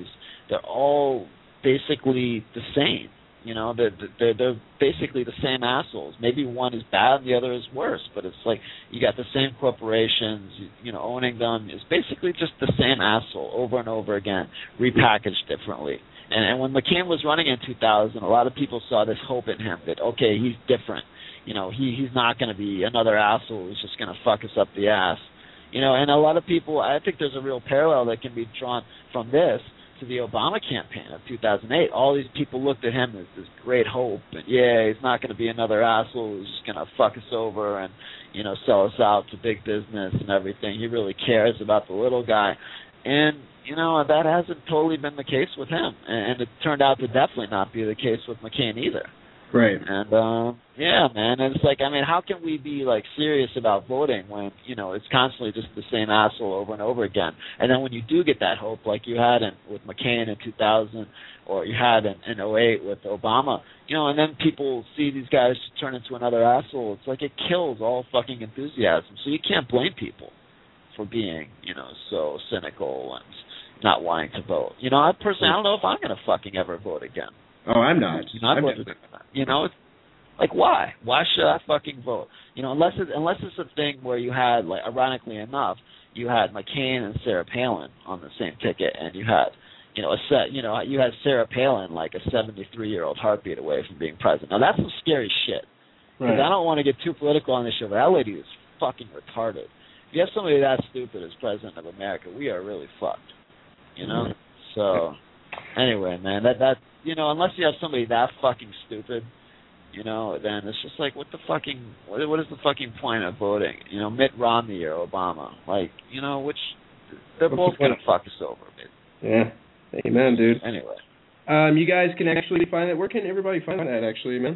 they're all basically the same. You know, they're, they're, they're basically the same assholes. Maybe one is bad and the other is worse, but it's like you got the same corporations, you know, owning them is basically just the same asshole over and over again, repackaged differently. And, and when McCain was running in two thousand, a lot of people saw this hope in him that, okay, he's different. You know, he he's not going to be another asshole who's just going to fuck us up the ass. You know, and a lot of people, I think there's a real parallel that can be drawn from this to the Obama campaign of two thousand eight. All these people looked at him as this great hope, and yeah, he's not going to be another asshole who's just going to fuck us over and, you know, sell us out to big business and everything. He really cares about the little guy. And, you know, that hasn't totally been the case with him. And it turned out to definitely not be the case with McCain either. Right. And, uh, yeah, man, and it's like, I mean, how can we be, like, serious about voting when, you know, it's constantly just the same asshole over and over again? And then when you do get that hope, like you had in, with McCain in two thousand, or you had in, in oh eight with Obama, you know, and then people see these guys turn into another asshole, it's like it kills all fucking enthusiasm. So you can't blame people for being, you know, so cynical and not wanting to vote. You know, I personally, I don't know if I'm going to fucking ever vote again. Oh, I'm not. You know, I'm not. You know, it's like, why? Why should I fucking vote? You know, unless it, unless it's a thing where you had, like, ironically enough, you had McCain and Sarah Palin on the same ticket, and you had, you know, a set, you know, you had Sarah Palin like a seventy-three-year-old heartbeat away from being president. Now that's some scary shit. Because right. I don't want to get too political on this show, but that lady is fucking retarded. If you have somebody that stupid as president of America, we are really fucked. You know? Mm-hmm. So, anyway, man, that that. You know, unless you have somebody that fucking stupid, you know, then it's just like, what the fucking, what, what is the fucking point of voting? You know, Mitt Romney or Obama. Like, you know, which, they're What's both going to fuck us over, man. Yeah. Amen, dude. Anyway. Um, you guys can actually find that. Where can everybody find that, actually, man?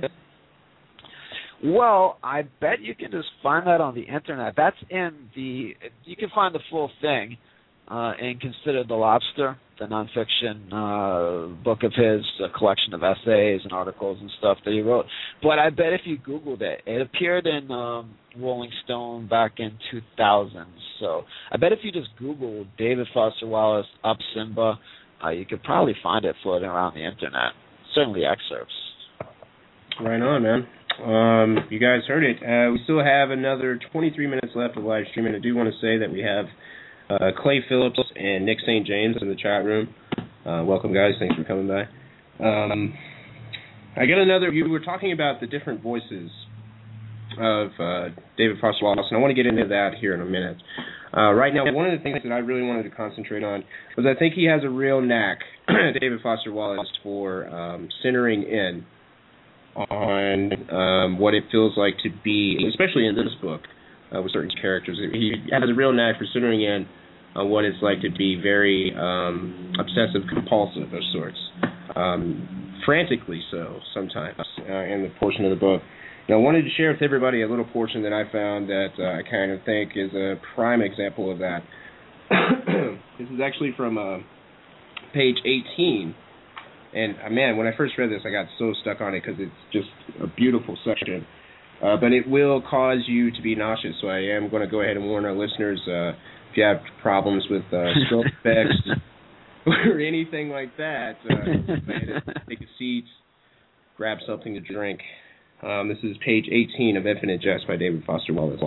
Well, I bet you can just find that on the internet. That's in the, you can find the full thing uh, in Consider the Lobster, the nonfiction uh, book of his, a collection of essays and articles and stuff that he wrote. But I bet if you Googled it, it appeared in um, Rolling Stone back in two thousand. So I bet if you just Googled David Foster Wallace up Simba, uh, you could probably find it floating around the internet. Certainly excerpts. Right on, man. Um, you guys heard it. Uh, we still have another twenty-three minutes left of live streaming. I do want to say that we have Uh, Clay Phillips and Nick Saint James in the chat room. Uh, welcome, guys. Thanks for coming by. Um, I got another. You were talking about the different voices of uh, David Foster Wallace, and I want to get into that here in a minute. Uh, right now, one of the things that I really wanted to concentrate on was I think he has a real knack, David Foster Wallace, for um, centering in on um, what it feels like to be, especially in this book, Uh, with certain characters. He has a real knack for centering in on what it's like to be very um, obsessive compulsive of sorts, um, frantically so sometimes uh, in the portion of the book. Now I wanted to share with everybody a little portion that I found that uh, I kind of think is a prime example of that. This is actually from uh, page eighteen, and uh, man, when I first read this I got so stuck on it because it's just a beautiful section. Uh, but it will cause you to be nauseous, so I am going to go ahead and warn our listeners, uh, if you have problems with uh, stroke effects or anything like that, uh, go ahead and take a seat, grab something to drink. Um, this is page eighteen of Infinite Jest by David Foster Wallace.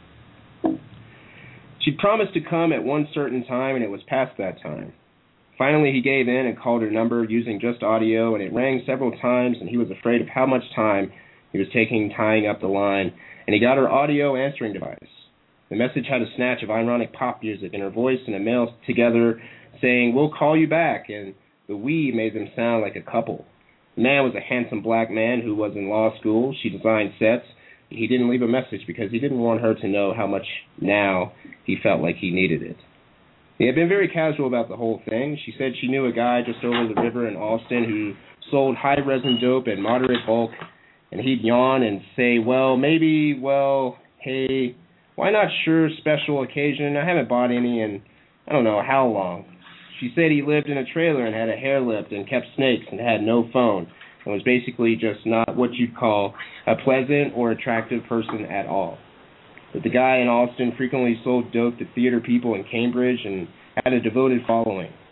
She'd promised to come at one certain time, and it was past that time. Finally, he gave in and called her number using just audio, and it rang several times, and he was afraid of how much time he was taking tying up the line, and he got her audio answering device. The message had a snatch of ironic pop music in her voice and a male together saying, "We'll call you back," and the we made them sound like a couple. The man was a handsome black man who was in law school. She designed sets. He didn't leave a message because he didn't want her to know how much now he felt like he needed it. He had been very casual about the whole thing. She said she knew a guy just over the river in Austin who sold high-resin dope in moderate bulk, and he'd yawn and say, well, maybe, well, hey, why not sure, special occasion? I haven't bought any in I don't know how long. She said he lived in a trailer and had a hair lift and kept snakes and had no phone and was basically just not what you'd call a pleasant or attractive person at all. But the guy in Austin frequently sold dope to theater people in Cambridge and had a devoted following.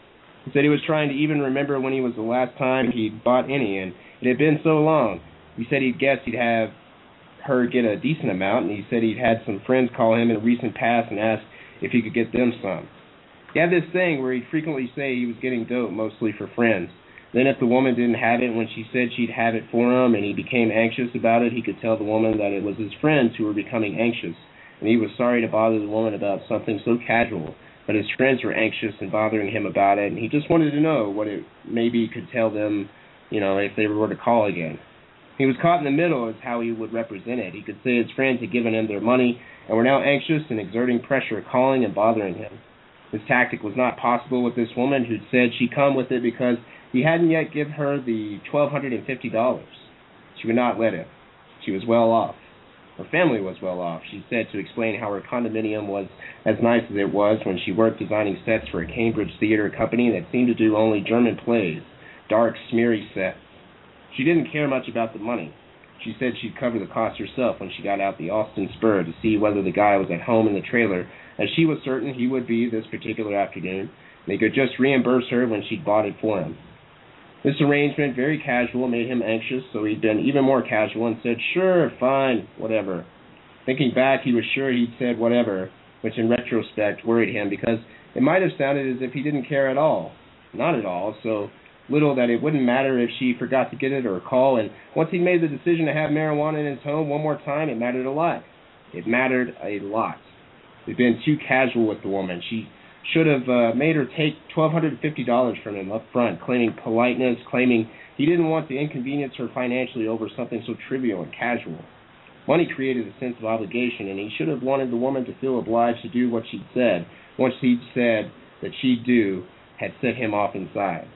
He said he was trying to even remember when he was the last time he'd bought any, and it had been so long. He said he'd guessed he'd have her get a decent amount, and he said he'd had some friends call him in a recent past and ask if he could get them some. He had this thing where he'd frequently say he was getting dope mostly for friends. Then if the woman didn't have it when she said she'd have it for him and he became anxious about it, he could tell the woman that it was his friends who were becoming anxious, and he was sorry to bother the woman about something so casual, but his friends were anxious and bothering him about it, and he just wanted to know what it maybe could tell them, you know, if they were to call again. He was caught in the middle is how he would represent it. He could say his friends had given him their money and were now anxious and exerting pressure, calling and bothering him. This tactic was not possible with this woman who'd said she'd come with it because he hadn't yet given her the twelve hundred fifty dollars. She would not let him. She was well off. Her family was well off, she said, to explain how her condominium was as nice as it was when she worked designing sets for a Cambridge theater company that seemed to do only German plays, dark, smeary sets. She didn't care much about the money. She said she'd cover the cost herself when she got out the Austin Spur to see whether the guy was at home in the trailer, as she was certain he would be this particular afternoon. They could just reimburse her when she'd bought it for him. This arrangement, very casual, made him anxious, so he'd been even more casual and said, sure, fine, whatever. Thinking back, he was sure he'd said whatever, which in retrospect worried him because it might have sounded as if he didn't care at all. Not at all, so little that it wouldn't matter if she forgot to get it or call, and once he'd made the decision to have marijuana in his home one more time, it mattered a lot. It mattered a lot. He'd been too casual with the woman. She should have uh, made her take twelve hundred fifty dollars from him up front, claiming politeness, claiming he didn't want to inconvenience her financially over something so trivial and casual. Money created a sense of obligation, and he should have wanted the woman to feel obliged to do what she'd said, once he'd said that she'd do, had set him off inside.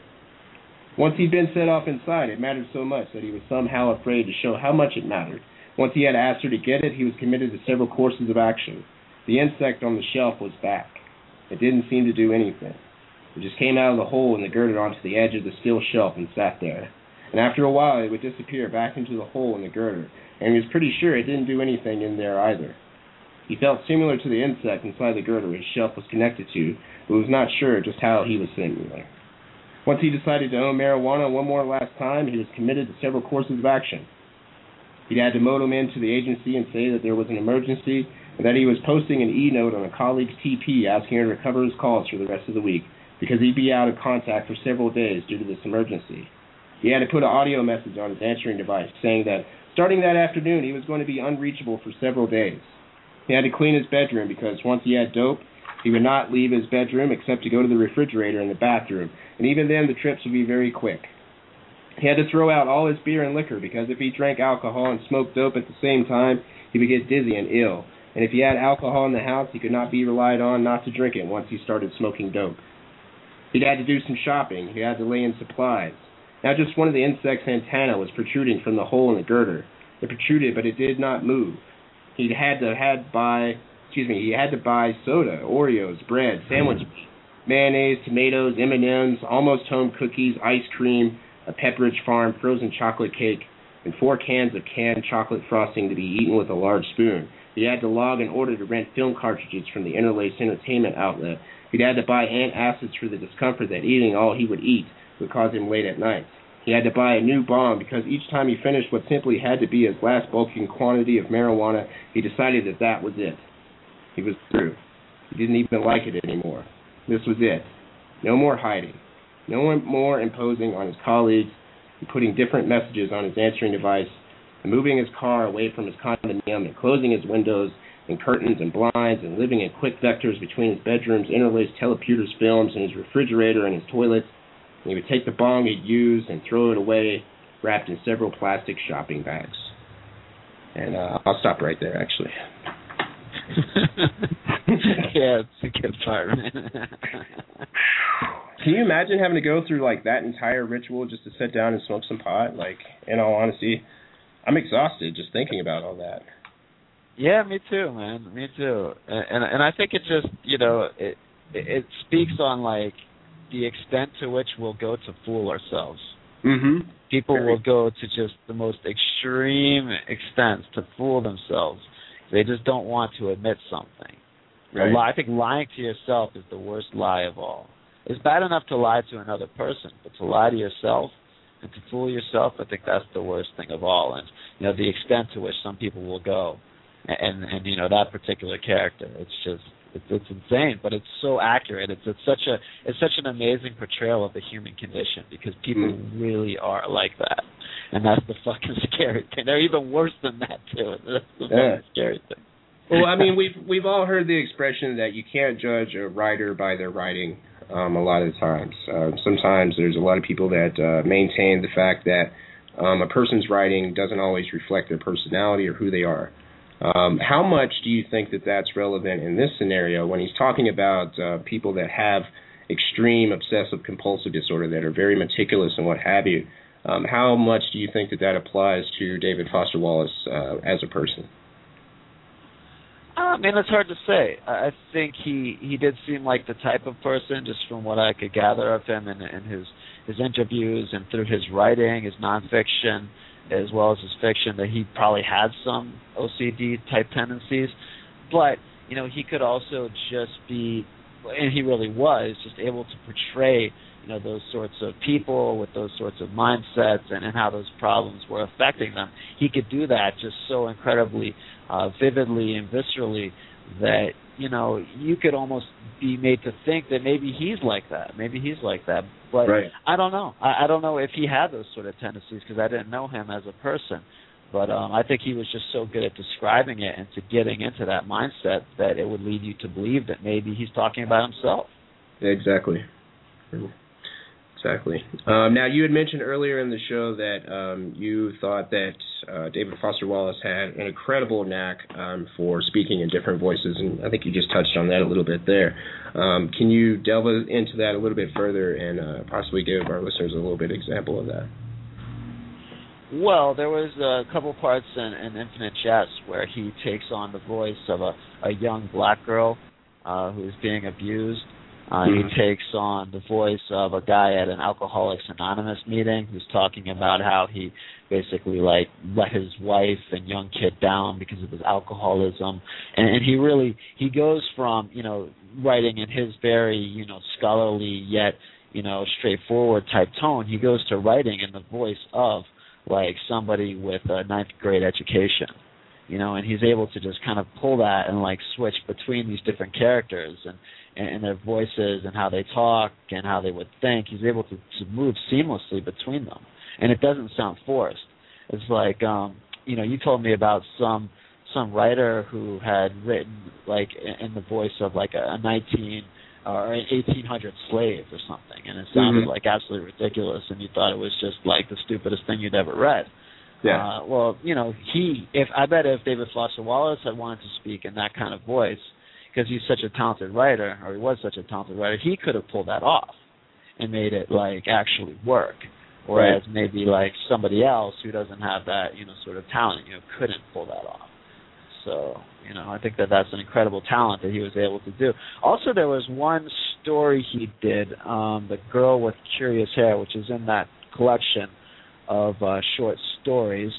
Once he'd been set off inside, it mattered so much that he was somehow afraid to show how much it mattered. Once he had asked her to get it, he was committed to several courses of action. The insect on the shelf was back. It didn't seem to do anything. It just came out of the hole in the girder onto the edge of the steel shelf and sat there. And after a while, it would disappear back into the hole in the girder, and he was pretty sure it didn't do anything in there either. He felt similar to the insect inside the girder his shelf was connected to, but was not sure just how he was similar. Once he decided to own marijuana one more last time, he was committed to several courses of action. He'd had to moto him into the agency and say that there was an emergency and that he was posting an e-note on a colleague's T P asking her to cover his calls for the rest of the week because he'd be out of contact for several days due to this emergency. He had to put an audio message on his answering device saying that starting that afternoon he was going to be unreachable for several days. He had to clean his bedroom because once he had dope, he would not leave his bedroom except to go to the refrigerator in the bathroom, and even then the trips would be very quick. He had to throw out all his beer and liquor because if he drank alcohol and smoked dope at the same time, he would get dizzy and ill. And if he had alcohol in the house, he could not be relied on not to drink it once he started smoking dope. He'd had to do some shopping. He had to lay in supplies. Now just one of the insect's antennae was protruding from the hole in the girder. It protruded, but it did not move. He had to had buy, excuse me, he had to buy soda, Oreos, bread, sandwich meat, mayonnaise, tomatoes, M and M's, almost home cookies, ice cream, a Pepperidge Farm frozen chocolate cake, and four cans of canned chocolate frosting to be eaten with a large spoon. He had to log an order to rent film cartridges from the Interlace Entertainment outlet. He'd had to buy antacids for the discomfort that eating all he would eat would cause him late at night. He had to buy a new bomb because each time he finished what simply had to be his last bulking quantity of marijuana, he decided that that was it. He was through. He didn't even like it anymore. This was it. No more hiding. No more imposing on his colleagues and putting different messages on his answering device and moving his car away from his condominium and closing his windows and curtains and blinds and living in quick vectors between his bedroom's interlaced teleputers films and his refrigerator and his toilet. And he would take the bong he'd used and throw it away, wrapped in several plastic shopping bags. And uh, I'll stop right there, actually. Yeah, it's a good part, man. Can you imagine having to go through like that entire ritual just to sit down and smoke some pot? Like, in all honesty, I'm exhausted just thinking about all that. Yeah, me too, man. Me too. And and, and I think it just, you know, it it speaks on like the extent to which we'll go to fool ourselves. Mm-hmm. People Very. will go to just the most extreme extents to fool themselves. They just don't want to admit something. Right. Lie, I think lying to yourself is the worst lie of all. It's bad enough to lie to another person, but to lie to yourself and to fool yourself, I think that's the worst thing of all. And, you know, the extent to which some people will go, and, and, and you know, that particular character, it's just, it's, it's insane, but it's so accurate. It's, it's such a, it's such an amazing portrayal of the human condition, because people mm. really are like that. And that's the fucking scary thing. They're even worse than that, too. That's the yeah. fucking scary thing. Well, I mean, we've we've all heard the expression that you can't judge a writer by their writing. Um, a lot of the times, uh, sometimes there's a lot of people that uh, maintain the fact that um, a person's writing doesn't always reflect their personality or who they are. Um, how much do you think that that's relevant in this scenario when he's talking about uh, people that have extreme obsessive compulsive disorder, that are very meticulous and what have you? Um, how much do you think that that applies to David Foster Wallace uh, as a person? I mean, it's hard to say. I think he, he did seem like the type of person, just from what I could gather of him in, in his, his interviews and through his writing, his nonfiction, as well as his fiction, that he probably had some O C D-type tendencies. But, you know, he could also just be, and he really was, just able to portray, you know, those sorts of people with those sorts of mindsets and, and how those problems were affecting them. He could do that just so incredibly uh, vividly and viscerally that, you know, you could almost be made to think that maybe he's like that. Maybe he's like that. But right. I don't know. I, I don't know if he had those sort of tendencies, because I didn't know him as a person. But um, I think he was just so good at describing it and to getting into that mindset that it would lead you to believe that maybe he's talking about himself. Exactly. Exactly. Um, now, you had mentioned earlier in the show that um, you thought that uh, David Foster Wallace had an incredible knack um, for speaking in different voices, and I think you just touched on that a little bit there. Um, can you delve into that a little bit further and uh, possibly give our listeners a little bit example of that? Well, there was a couple parts in, in Infinite Jest where he takes on the voice of a, a young black girl uh, who is being abused. Uh, mm-hmm. He takes on the voice of a guy at an Alcoholics Anonymous meeting who's talking about how he basically, like, let his wife and young kid down because of his alcoholism. And, and he really, he goes from, you know, writing in his very, you know, scholarly yet, you know, straightforward type tone, he goes to writing in the voice of, like, somebody with a ninth grade education. You know, and he's able to just kind of pull that and, like, switch between these different characters and, and their voices and how they talk and how they would think. He's able to, to move seamlessly between them. And it doesn't sound forced. It's like, um, you know, you told me about some some writer who had written, like, in the voice of, like, a nineteen or an eighteen hundred slave or something. And it sounded, mm-hmm. like, absolutely ridiculous. And you thought it was just, like, the stupidest thing you'd ever read. Yeah. Uh, well, you know, he, if I bet if David Foster Wallace had wanted to speak in that kind of voice, because he's such a talented writer, or he was such a talented writer, he could have pulled that off and made it, like, actually work. Whereas right. maybe, like, somebody else who doesn't have that, you know, sort of talent, you know, couldn't pull that off. So, you know, I think that that's an incredible talent that he was able to do. Also, there was one story he did, um, The Girl with Curious Hair, which is in that collection of uh, short stories.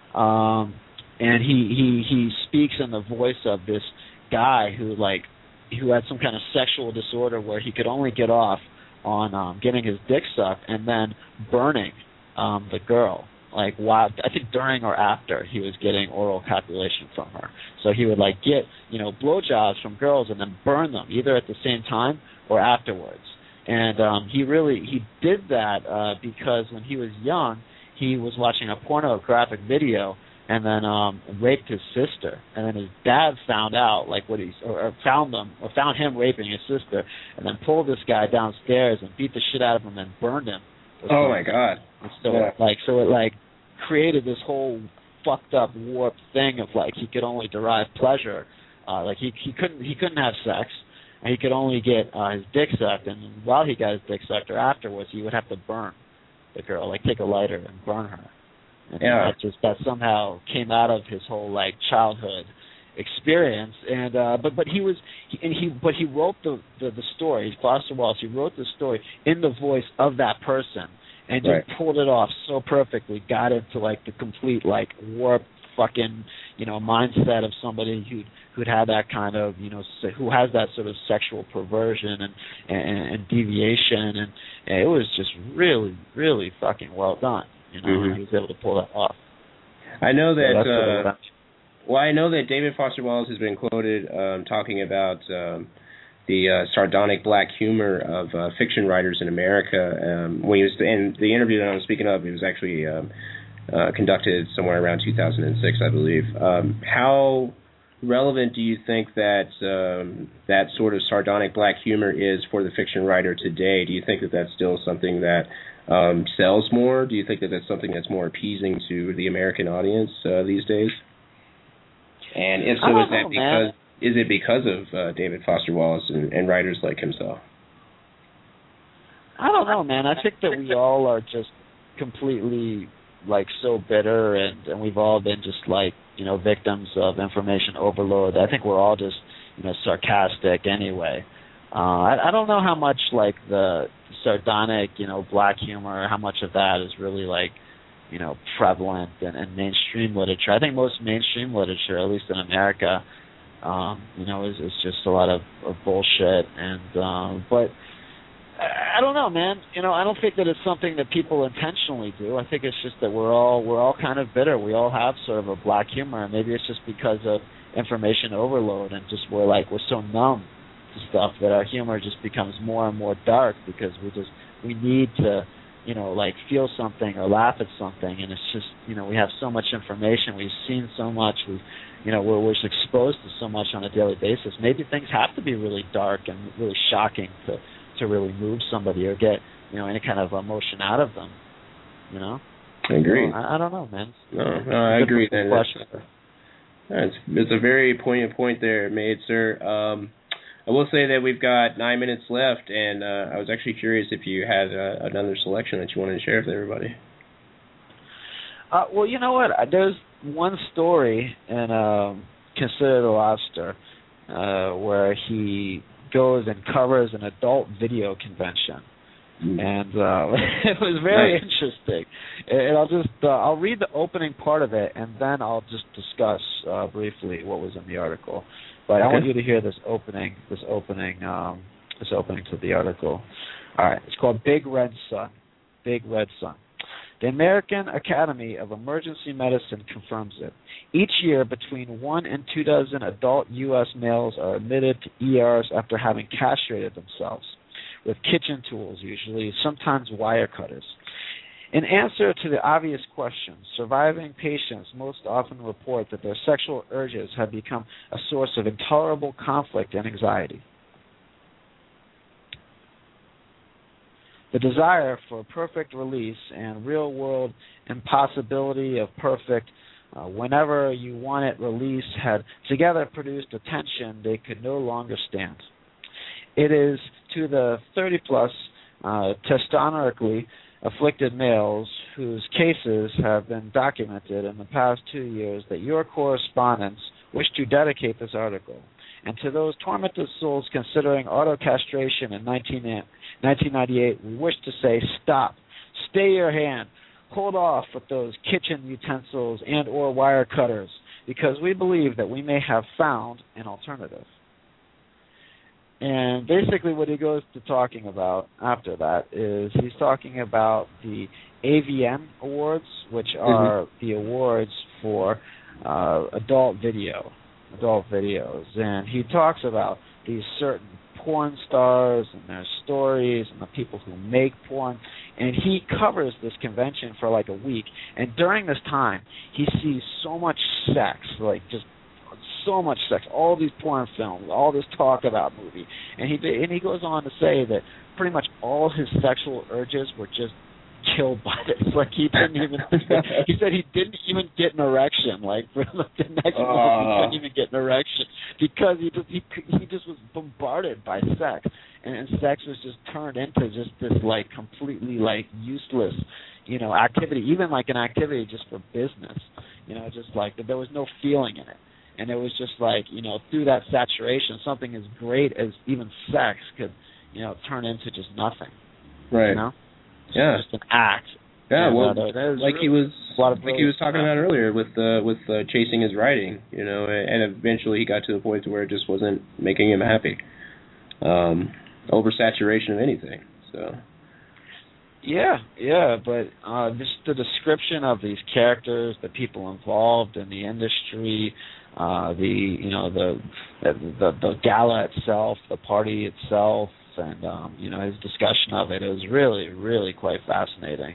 Um, and he, he, he speaks in the voice of this guy who, like, who had some kind of sexual disorder where he could only get off on um, getting his dick sucked and then burning um, the girl. Like, while, I think during or after he was getting oral copulation from her. So he would, like, get, you know, blowjobs from girls and then burn them, either at the same time or afterwards. And um, he really, he did that uh, because when he was young, he was watching a pornographic video and then um, raped his sister. And then his dad found out, like, what he's, or, or found them, or found him raping his sister, and then pulled this guy downstairs and beat the shit out of him and burned him. Oh my God! And so, yeah. like, so it like created this whole fucked up, warped thing of, like, he could only derive pleasure, uh, like he he couldn't he couldn't have sex, and he could only get uh, his dick sucked, and while he got his dick sucked or afterwards, he would have to burn the girl, like take a lighter and burn her. And yeah. that just that somehow came out of his whole, like, childhood experience. And uh, but but he was he, and he but he wrote the, the the story. Foster Wallace. He wrote the story in the voice of that person, and just right. pulled it off so perfectly. Got into, like, the complete, like, warped, fucking, you know, mindset of somebody who who'd had that kind of, you know, se- who has that sort of sexual perversion and and, and deviation, and, and it was just really, really fucking well done. You know, mm-hmm. and he was able to pull that off. I know that. So sort of uh, well, I know that David Foster Wallace has been quoted um, talking about um, the uh, sardonic black humor of uh, fiction writers in America. Um, when he was, and the interview that I'm speaking of, it was actually um, uh, conducted somewhere around two thousand six, I believe. Um, how relevant do you think that um, that sort of sardonic black humor is for the fiction writer today? Do you think that that's still something that um, sells more? Do you think that that's something that's more appeasing to the American audience uh, these days? And if so, is that know, because man. is it because of uh, David Foster Wallace and, and writers like himself? I don't know, man. I think that we all are just completely like so bitter, and, and we've all been just like, you know, victims of information overload. I think we're all just, you know, sarcastic anyway. Uh, I, I don't know how much like the sardonic, you know, black humor, how much of that is really like, you know, prevalent in, in mainstream literature. I think most mainstream literature, at least in America, um, you know, is, is just a lot of, of bullshit. And um, but I, I don't know, man. You know, I don't think that it's something that people intentionally do. I think it's just that we're all we're all kind of bitter. We all have sort of a black humor. Maybe it's just because of information overload, and just we're like we're so numb to stuff that our humor just becomes more and more dark because we just we need to, you know, like feel something or laugh at something, and it's just, you know, we have so much information, we've seen so much, we, you know, we're, we're exposed to so much on a daily basis. Maybe things have to be really dark and really shocking to, to really move somebody or get, you know, any kind of emotion out of them, you know? I agree. So, I, I don't know, man. No, no I agree. Then that's, that's, it's a very poignant point there made, sir. Um, I will say that we've got nine minutes left, and uh, I was actually curious if you had uh, another selection that you wanted to share with everybody. Uh, well, you know what? There's one story in um, Consider the Lobster uh, where he goes and covers an adult video convention. Mm. And uh, it was very nice. Interesting. And I'll just uh, I'll read the opening part of it, and then I'll just discuss uh, briefly what was in the article. But okay. I want you to hear this opening, this opening, um, this opening to the article. All right, it's called Big Red Sun. Big Red Sun. The American Academy of Emergency Medicine confirms it. Each year, between one and two dozen adult U S males are admitted to E Rs after having castrated themselves with kitchen tools, usually, sometimes wire cutters. In answer to the obvious question, surviving patients most often report that their sexual urges have become a source of intolerable conflict and anxiety. The desire for perfect release and real-world impossibility of perfect, uh, whenever you want it released, had together produced a tension they could no longer stand. It is to the thirty-plus uh, testosterically afflicted males whose cases have been documented in the past two years that your correspondents wish to dedicate this article. And to those tormented souls considering auto-castration in nineteen ninety-eight, we wish to say, stop, stay your hand, hold off with those kitchen utensils and or wire cutters, because we believe that we may have found an alternative. And basically what he goes to talking about after that is he's talking about the A V N Awards, which are mm-hmm. the awards for uh, adult video, adult videos. And he talks about these certain porn stars and their stories and the people who make porn. And he covers this convention for like a week. And during this time, he sees so much sex, like just so much sex, all these porn films, all this talk about movie, and he and he goes on to say that pretty much all his sexual urges were just killed by this. Like he didn't even, he said he didn't even get an erection. Like for the next uh. month, he couldn't even get an erection because he just he he just was bombarded by sex, and, and sex was just turned into just this like completely like useless, you know, activity, even like an activity just for business, you know, just like there was no feeling in it. And it was just like, you know, through that saturation, something as great as even sex could, you know, turn into just nothing. Right. You know? Yeah. Just an act. Yeah, and, well, uh, that- that is like really he was, a lot of like he was talking about earlier with uh, with uh, chasing his writing, you know, and eventually he got to the point where it just wasn't making him happy. Um, oversaturation of anything. So. Yeah, yeah, but uh, just the description of these characters, the people involved in the industry, uh, the you know the, the the gala itself, the party itself, and um, you know his discussion of it, it was really, really quite fascinating.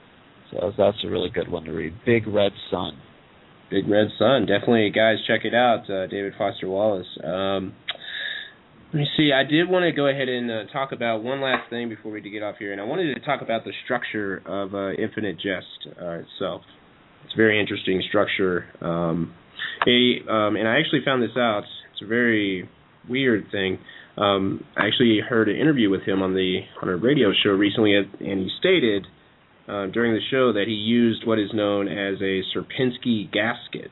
So that's a really good one to read. Big Red Sun. Big Red Sun, definitely, guys, check it out. Uh, David Foster Wallace. Um, Let me see. I did want to go ahead and uh, talk about one last thing before we get off here, and I wanted to talk about the structure of uh, Infinite Jest uh, itself. It's a very interesting structure. Um, he, um, and I actually found this out. It's a very weird thing. Um, I actually heard an interview with him on the on a radio show recently, and he stated uh, during the show that he used what is known as a Sierpinski gasket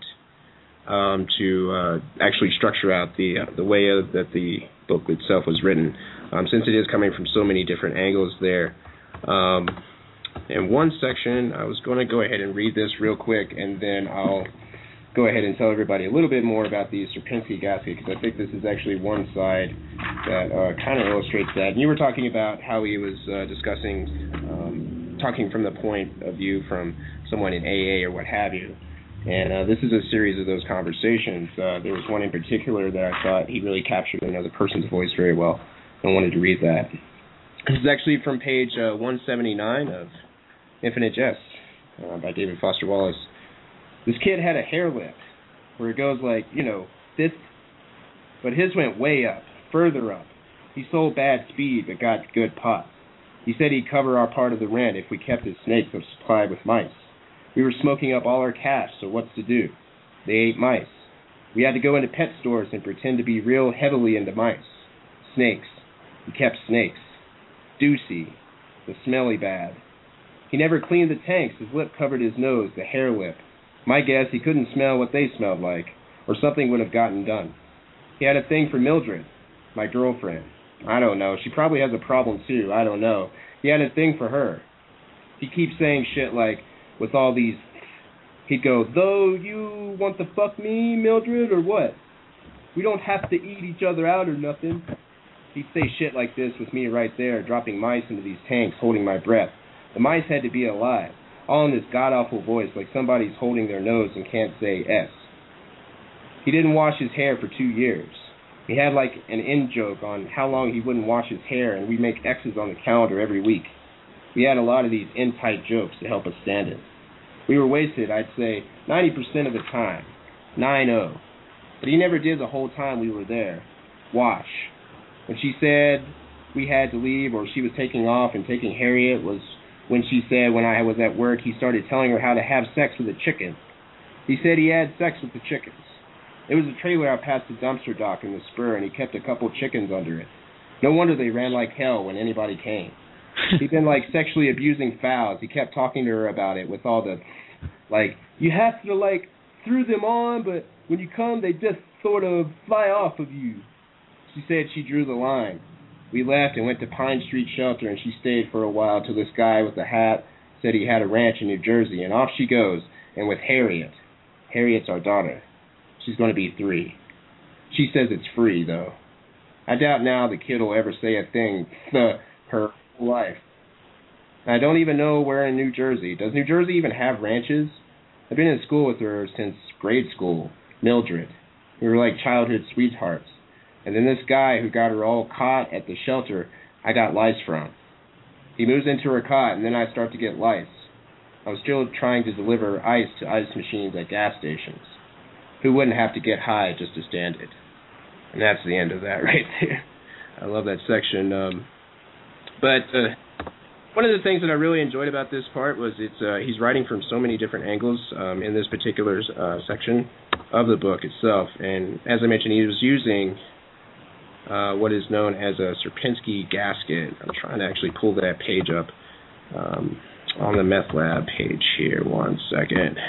um, to uh, actually structure out the uh, the way of, that the book itself was written, um, since it is coming from so many different angles there. Um, in one section, I was going to go ahead and read this real quick, and then I'll go ahead and tell everybody a little bit more about the Sierpinski gasket, because I think this is actually one side that uh, kind of illustrates that. And you were talking about how he was uh, discussing, um, talking from the point of view from someone in A A or what have you. And uh, this is a series of those conversations. Uh, there was one in particular that I thought he really captured another person's voice very well. I wanted to read that. This is actually from page uh, one seventy-nine of Infinite Jest uh, by David Foster Wallace. This kid had a hair lip where it goes like, you know, this, but his went way up, further up. He sold bad speed but got good pot. He said he'd cover our part of the rent if we kept his snakes supplied with mice. We were smoking up all our cash, so what's to do? They ate mice. We had to go into pet stores and pretend to be real heavily into mice. Snakes. He kept snakes. Doocy. The smelly bad. He never cleaned the tanks. His lip covered his nose, the hair lip. My guess, he couldn't smell what they smelled like, or something would have gotten done. He had a thing for Mildred, my girlfriend. I don't know. She probably has a problem, too. I don't know. He had a thing for her. He keeps saying shit like, with all these, he'd go, though you want to fuck me, Mildred, or what? We don't have to eat each other out or nothing. He'd say shit like this with me right there, dropping mice into these tanks, holding my breath. The mice had to be alive, all in this god-awful voice, like somebody's holding their nose and can't say S. He didn't wash his hair for two years. He had like an in-joke on how long he wouldn't wash his hair, and we'd make X's on the calendar every week. We had a lot of these in-tight jokes to help us stand it. We were wasted, I'd say, ninety percent of the time. nine oh. But he never did the whole time we were there. Wash. When she said we had to leave or she was taking off and taking Harriet was when she said when I was at work he started telling her how to have sex with a chicken. He said he had sex with the chickens. It was a trailer out past the dumpster dock in the spur, and he kept a couple chickens under it. No wonder they ran like hell when anybody came. He'd been, like, sexually abusing fowls. He kept talking to her about it with all the, like, you have to, like, throw them on, but when you come, they just sort of fly off of you. She said she drew the line. We left and went to Pine Street Shelter, and she stayed for a while till this guy with the hat said he had a ranch in New Jersey, and off she goes, and with Harriet. Harriet's our daughter. She's going to be three. She says it's free, though. I doubt now the kid will ever say a thing to her life. I don't even know where in New Jersey. Does New Jersey even have ranches? I've been in school with her since grade school, Mildred. We were like childhood sweethearts. And then this guy who got her all caught at the shelter, I got lice from. He moves into her cot, and then I start to get lice. I was still trying to deliver ice to ice machines at gas stations. Who wouldn't have to get high just to stand it? And that's the end of that right there. I love that section. Um, but uh, one of the things that I really enjoyed about this part was it's uh, he's writing from so many different angles um, in this particular uh, section of the book itself. And as I mentioned, he was using uh, what is known as a Sierpinski gasket. I'm trying to actually pull that page up um, on the Meth Lab page here. One second.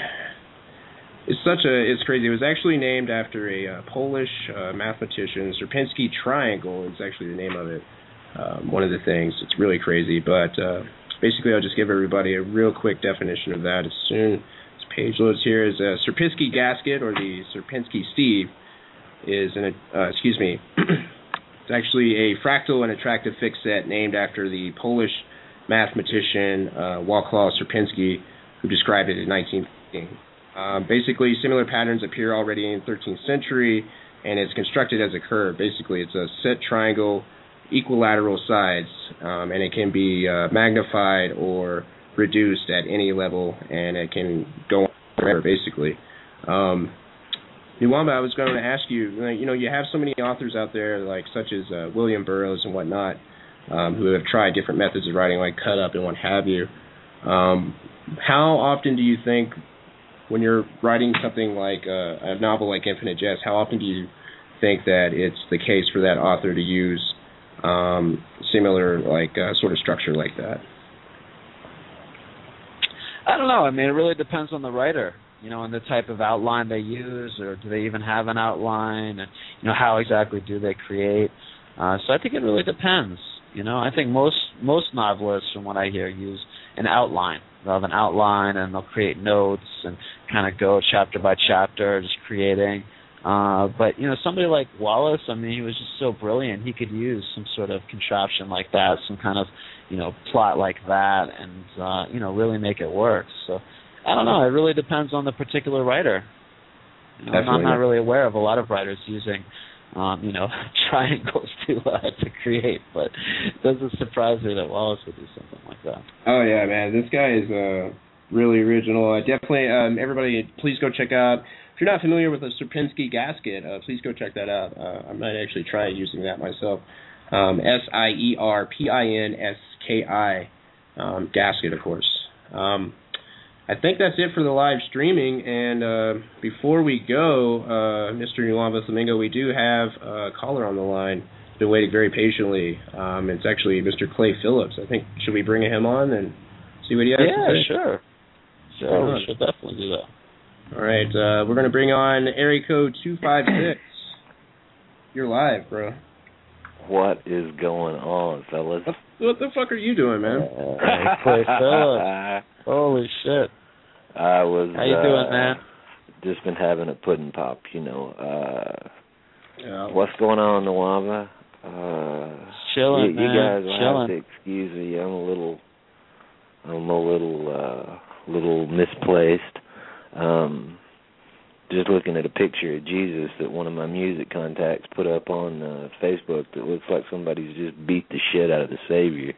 It's such a, it's crazy. It was actually named after a uh, Polish uh, mathematician. Sierpinski triangle is actually the name of it. Um, one of the things. It's really crazy. But uh, basically, I'll just give everybody a real quick definition of that as soon as page loads here. Is a Sierpinski gasket, or the Sierpinski Steve, is an uh, excuse me. It's actually a fractal and attractive fixed set named after the Polish mathematician uh, Wacław Sierpinski, who described it in nineteen fifteen. Um, basically, similar patterns appear already in the thirteenth century, and it's constructed as a curve. Basically, it's a set triangle, equilateral sides, um, and it can be uh, magnified or reduced at any level, and it can go on forever, basically. Um, Nwamba, I was going to ask you, you know, you have so many authors out there, like such as uh, William Burroughs and whatnot, um, who have tried different methods of writing, like cut up and what have you. Um, how often do you think, when you're writing something like uh, a novel like Infinite Jest, how often do you think that it's the case for that author to use um, similar, like, uh, sort of structure like that? I don't know. I mean, it really depends on the writer, you know, and the type of outline they use, or do they even have an outline, and, you know, how exactly do they create. Uh, so I think it really depends. You know, I think most most novelists, from what I hear, use an outline. They'll have an outline, and they'll create notes and kind of go chapter by chapter, just creating. Uh, but, you know, somebody like Wallace, I mean, he was just so brilliant. He could use some sort of contraption like that, some kind of, you know, plot like that, and, uh, you know, really make it work. So, I don't know. It really depends on the particular writer. You know, I'm not really aware of a lot of writers using, um, you know, triangles to uh, to create, but it doesn't surprise me that Wallace would do something like that. Oh, yeah, man. This guy is uh, really original. Uh, definitely, um, everybody, please go check out. If you're not familiar with the Sierpinski gasket, uh, please go check that out. Uh, I might actually try using that myself. Um, S I E R P I N S K I, um, gasket, of course. Um, I think that's it for the live streaming. And uh, before we go, uh, Mister Nwamba Flamingo, we do have a caller on the line. He's been waiting very patiently. Um, it's actually Mister Clay Phillips. I think, should we bring him on and see what he has yeah, to say? Yeah, sure. Sure, we should definitely do that. All right, uh, we're going to bring on area code two five six. You're live, bro. What is going on, fellas? What, what the fuck are you doing, man? Uh, Clay Phillips. Holy shit. I was. How you uh, doing, man? Just been having a pudding pop, you know. Uh, yeah. What's going on, Nwamba? Uh, chilling, you, man. You guys will chilling. have to excuse me. I'm a little, I'm a little, uh, little misplaced. Um, just looking at a picture of Jesus that one of my music contacts put up on uh, Facebook that looks like somebody's just beat the shit out of the Savior.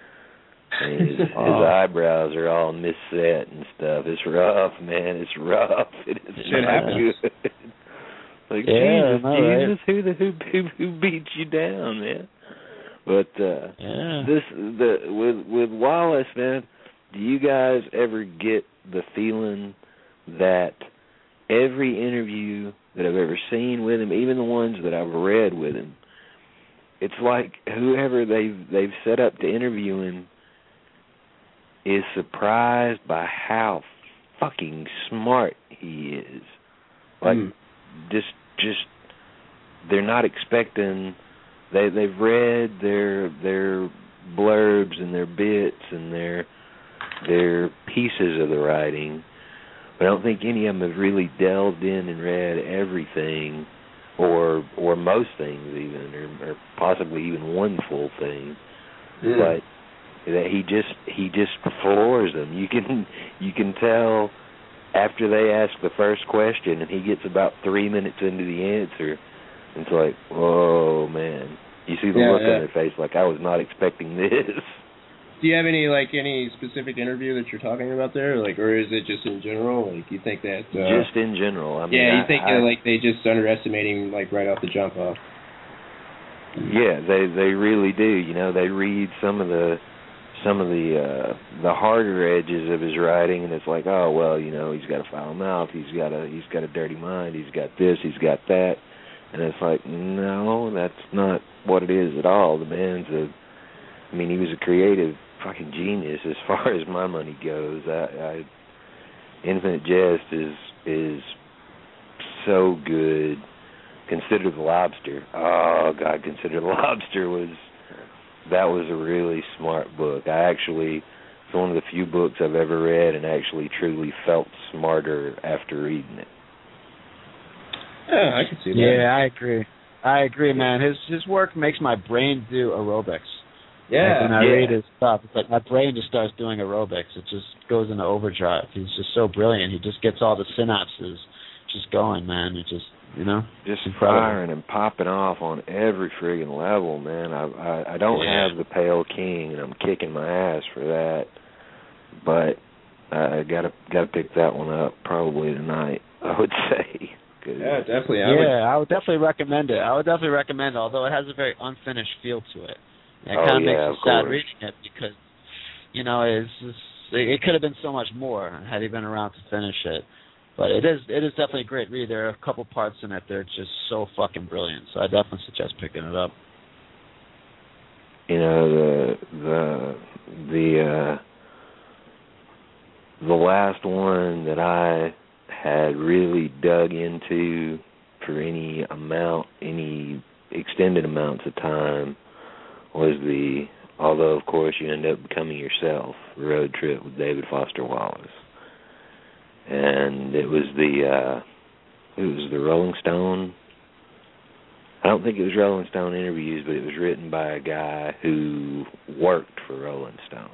And his, his eyebrows are all misset and stuff. It's rough, man. It's rough. It is Shit not happens. good. Like, yeah, Jesus, no, Jesus, right? who the who, who who beat you down, man? But uh, yeah. this the with with Wallace, man. Do you guys ever get the feeling that every interview that I've ever seen with him, even the ones that I've read with him, it's like whoever they've they've set up to interview him is surprised by how fucking smart he is. Like, mm. just just they're not expecting. They they've read their their blurbs and their bits and their their pieces of the writing. But I don't think any of them have really delved in and read everything, or or most things even, or, or possibly even one full thing. Yeah. But that he just he just floors them. You can you can tell after they ask the first question, and he gets about three minutes into the answer. It's like, whoa, man! You see the yeah, look yeah. on their face, like I was not expecting this. Do you have any like any specific interview that you're talking about there, like, or is it just in general? Like, you think that uh, just in general? I mean, yeah, you I, think I, uh, like they just underestimating like right off the jump off? Yeah, they they really do. You know, they read some of the some of the uh, the harder edges of his writing, and it's like, oh well, you know, he's got a foul mouth, he's got a he's got a dirty mind, he's got this, he's got that, and it's like, no, that's not what it is at all. The man's a, I mean, he was a creative fucking genius as far as my money goes. I, I Infinite Jest is is so good. Consider the Lobster. Oh God, Consider the Lobster was that was a really smart book. I actually It's one of the few books I've ever read and actually truly felt smarter after reading it. Yeah, I can see that. Yeah, I agree. I agree, man. His his work makes my brain do aerobics. Yeah. Like when I yeah. read his stuff, it's like my brain just starts doing aerobics. It just goes into overdrive. He's just so brilliant. He just gets all the synapses just going, man. It just, you know, just incredible. firing and popping off on every friggin' level, man. I I, I don't Yeah. have the Pale King, and I'm kicking my ass for that. But I gotta gotta pick that one up probably tonight, I would say. Yeah, definitely. I yeah, would, I would definitely recommend it. I would definitely recommend it, although it has a very unfinished feel to it. It Oh, kind of yeah, makes of you sad course. reading it because, you know, it's just, it could have been so much more had he been around to finish it. But it is it is definitely a great read. There are a couple parts in it that are just so fucking brilliant. So I definitely suggest picking it up. You know, the the the uh, the last one that I had really dug into for any amount, any extended amounts of time was the, although of course you end up becoming yourself, Road Trip with David Foster Wallace. And it was the, uh, it was the Rolling Stone, I don't think it was Rolling Stone interviews, but it was written by a guy who worked for Rolling Stone.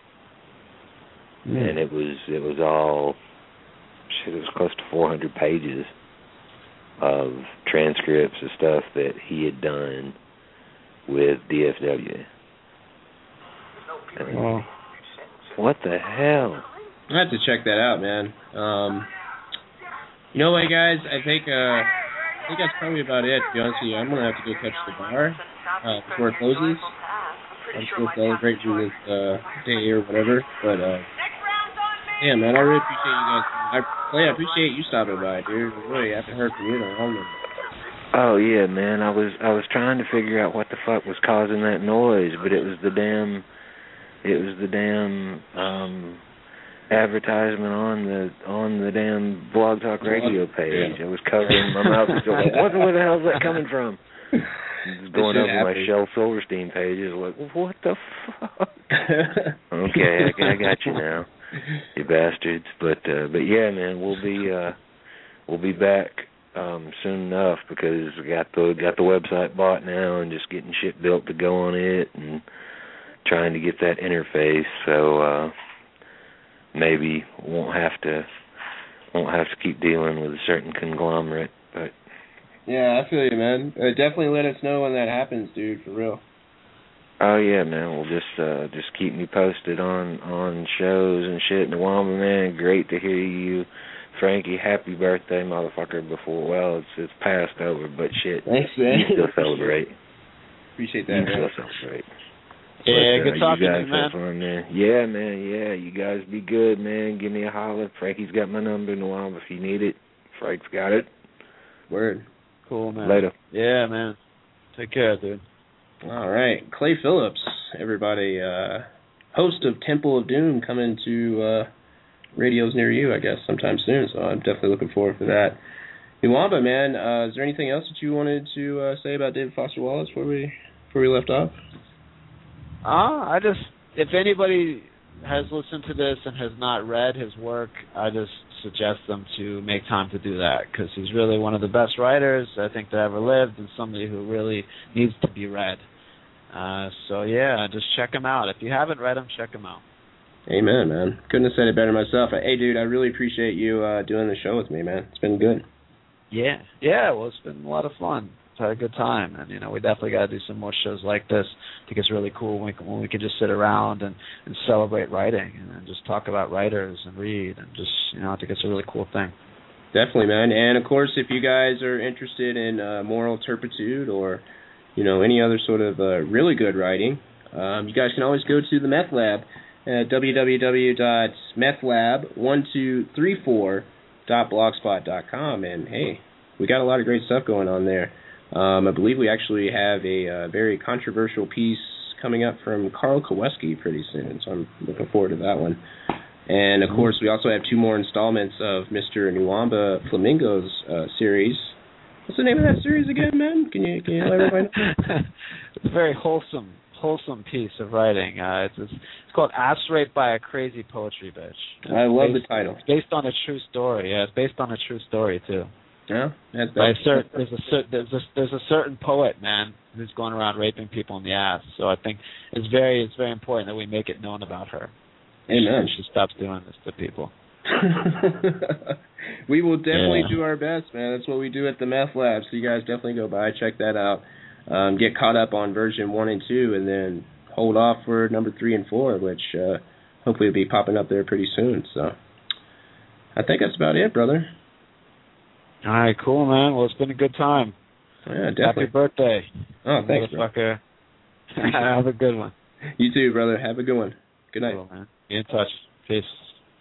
Mm. And it was, it was all, shit, it was close to four hundred pages of transcripts of stuff that he had done with D F W. I mean, oh. What the hell? I have to check that out, man. Um, you know what, guys? I think uh, I think that's probably about it. To be honest with you, I'm gonna have to go catch the bar uh, before it closes. I'm still celebrating this uh, day or whatever, but uh, yeah, man, I really appreciate you guys. I, Clay, I appreciate you stopping by, dude. I really haven't heard from you in a long time. Oh yeah, man. I was I was trying to figure out what the fuck was causing that noise, but it was the damn, it was the damn um, advertisement on the on the damn Blog Talk Radio page. Yeah. I was covering my mouth and going, what where the hell is that coming from? Going over my Shel Silverstein page is like, what the fuck? Okay, I, I got you now, you bastards. But uh, but yeah, man, we'll be uh, we'll be back um, soon enough because we got the got the website bought now and just getting shit built to go on it and trying to get that interface. So uh, maybe won't have to won't have to keep dealing with a certain conglomerate, but. Yeah, I feel you, man. Uh, definitely let us know when that happens, dude, for real. Oh yeah, man. Well, just uh, just keep me posted on, on shows and shit. Nwamba, man, great to hear you, Frankie. Happy birthday, motherfucker! Before well, it's it's passed over, but shit. Thanks, man. You still celebrate. Appreciate that, you man. still celebrate. Yeah, but, good uh, talking you to guys you, man. have fun, man. Yeah, man. Yeah, you guys be good, man. Give me a holler. Frankie's got my number, Nwamba, if you need it. Frank's got it. Word. Cool, man. Later. Yeah, man. Take care, dude. All right. Clay Phillips, everybody, uh, host of Temple of Doom, coming to uh, radios near you, I guess, sometime soon. So I'm definitely looking forward to that. Nwamba, man, uh, is there anything else that you wanted to uh, say about David Foster Wallace before we before we left off? Uh, I just, if anybody has listened to this and has not read his work, I just suggest them to make time to do that because he's really one of the best writers I think that ever lived and somebody who really needs to be read. Uh, so, yeah, just check him out. If you haven't read him, check him out. Amen, man. Couldn't have said it better myself. Hey, dude, I really appreciate you uh, doing the show with me, man. It's been good. Yeah. Yeah, well, it's been a lot of fun. It's had a good time. And, you know, we definitely got to do some more shows like this. I think it's really cool when we can, when we can just sit around and, and celebrate writing and just talk about writers and read and just, you know, I think it's a really cool thing. Definitely, man. And, of course, if you guys are interested in uh, moral turpitude or, you know, any other sort of uh, really good writing, um, you guys can always go to the Meth Lab at w w w dot meth lab one two three four dot blogspot dot com. And, hey, we got a lot of great stuff going on there. Um, I believe we actually have a uh, very controversial piece coming up from Carl Kowalski pretty soon, so I'm looking forward to that one. And, of course, we also have two more installments of Mister Nwamba Flamingo's uh, series. What's the name of that series again, man? Can you can you let everybody know? It's a very wholesome wholesome piece of writing. Uh, it's, it's it's called "Ass Raped by a Crazy Poetry Bitch." It's I love based, the title. It's based on a true story. Yeah, it's based on a true story too. Yeah, that's, By a that's, certain, there's a cer- there's a there's a certain poet, man, who's going around raping people in the ass. So I think it's very it's very important that we make it known about her. Amen. She, she stops doing this to people. We will definitely Yeah. do our best, man. That's what we do at the Meth Lab. So you guys definitely go by, check that out. Um, get caught up on version one and two, and then hold off for number three and four, which uh, hopefully will be popping up there pretty soon. So I think that's about it, brother. All right, cool, man. Well, it's been a good time. Yeah, definitely. Happy birthday. Oh, thanks, bro. motherfucker. Have a good one. You too, brother. Have a good one. Good night. Cool, man. Be in touch. Peace.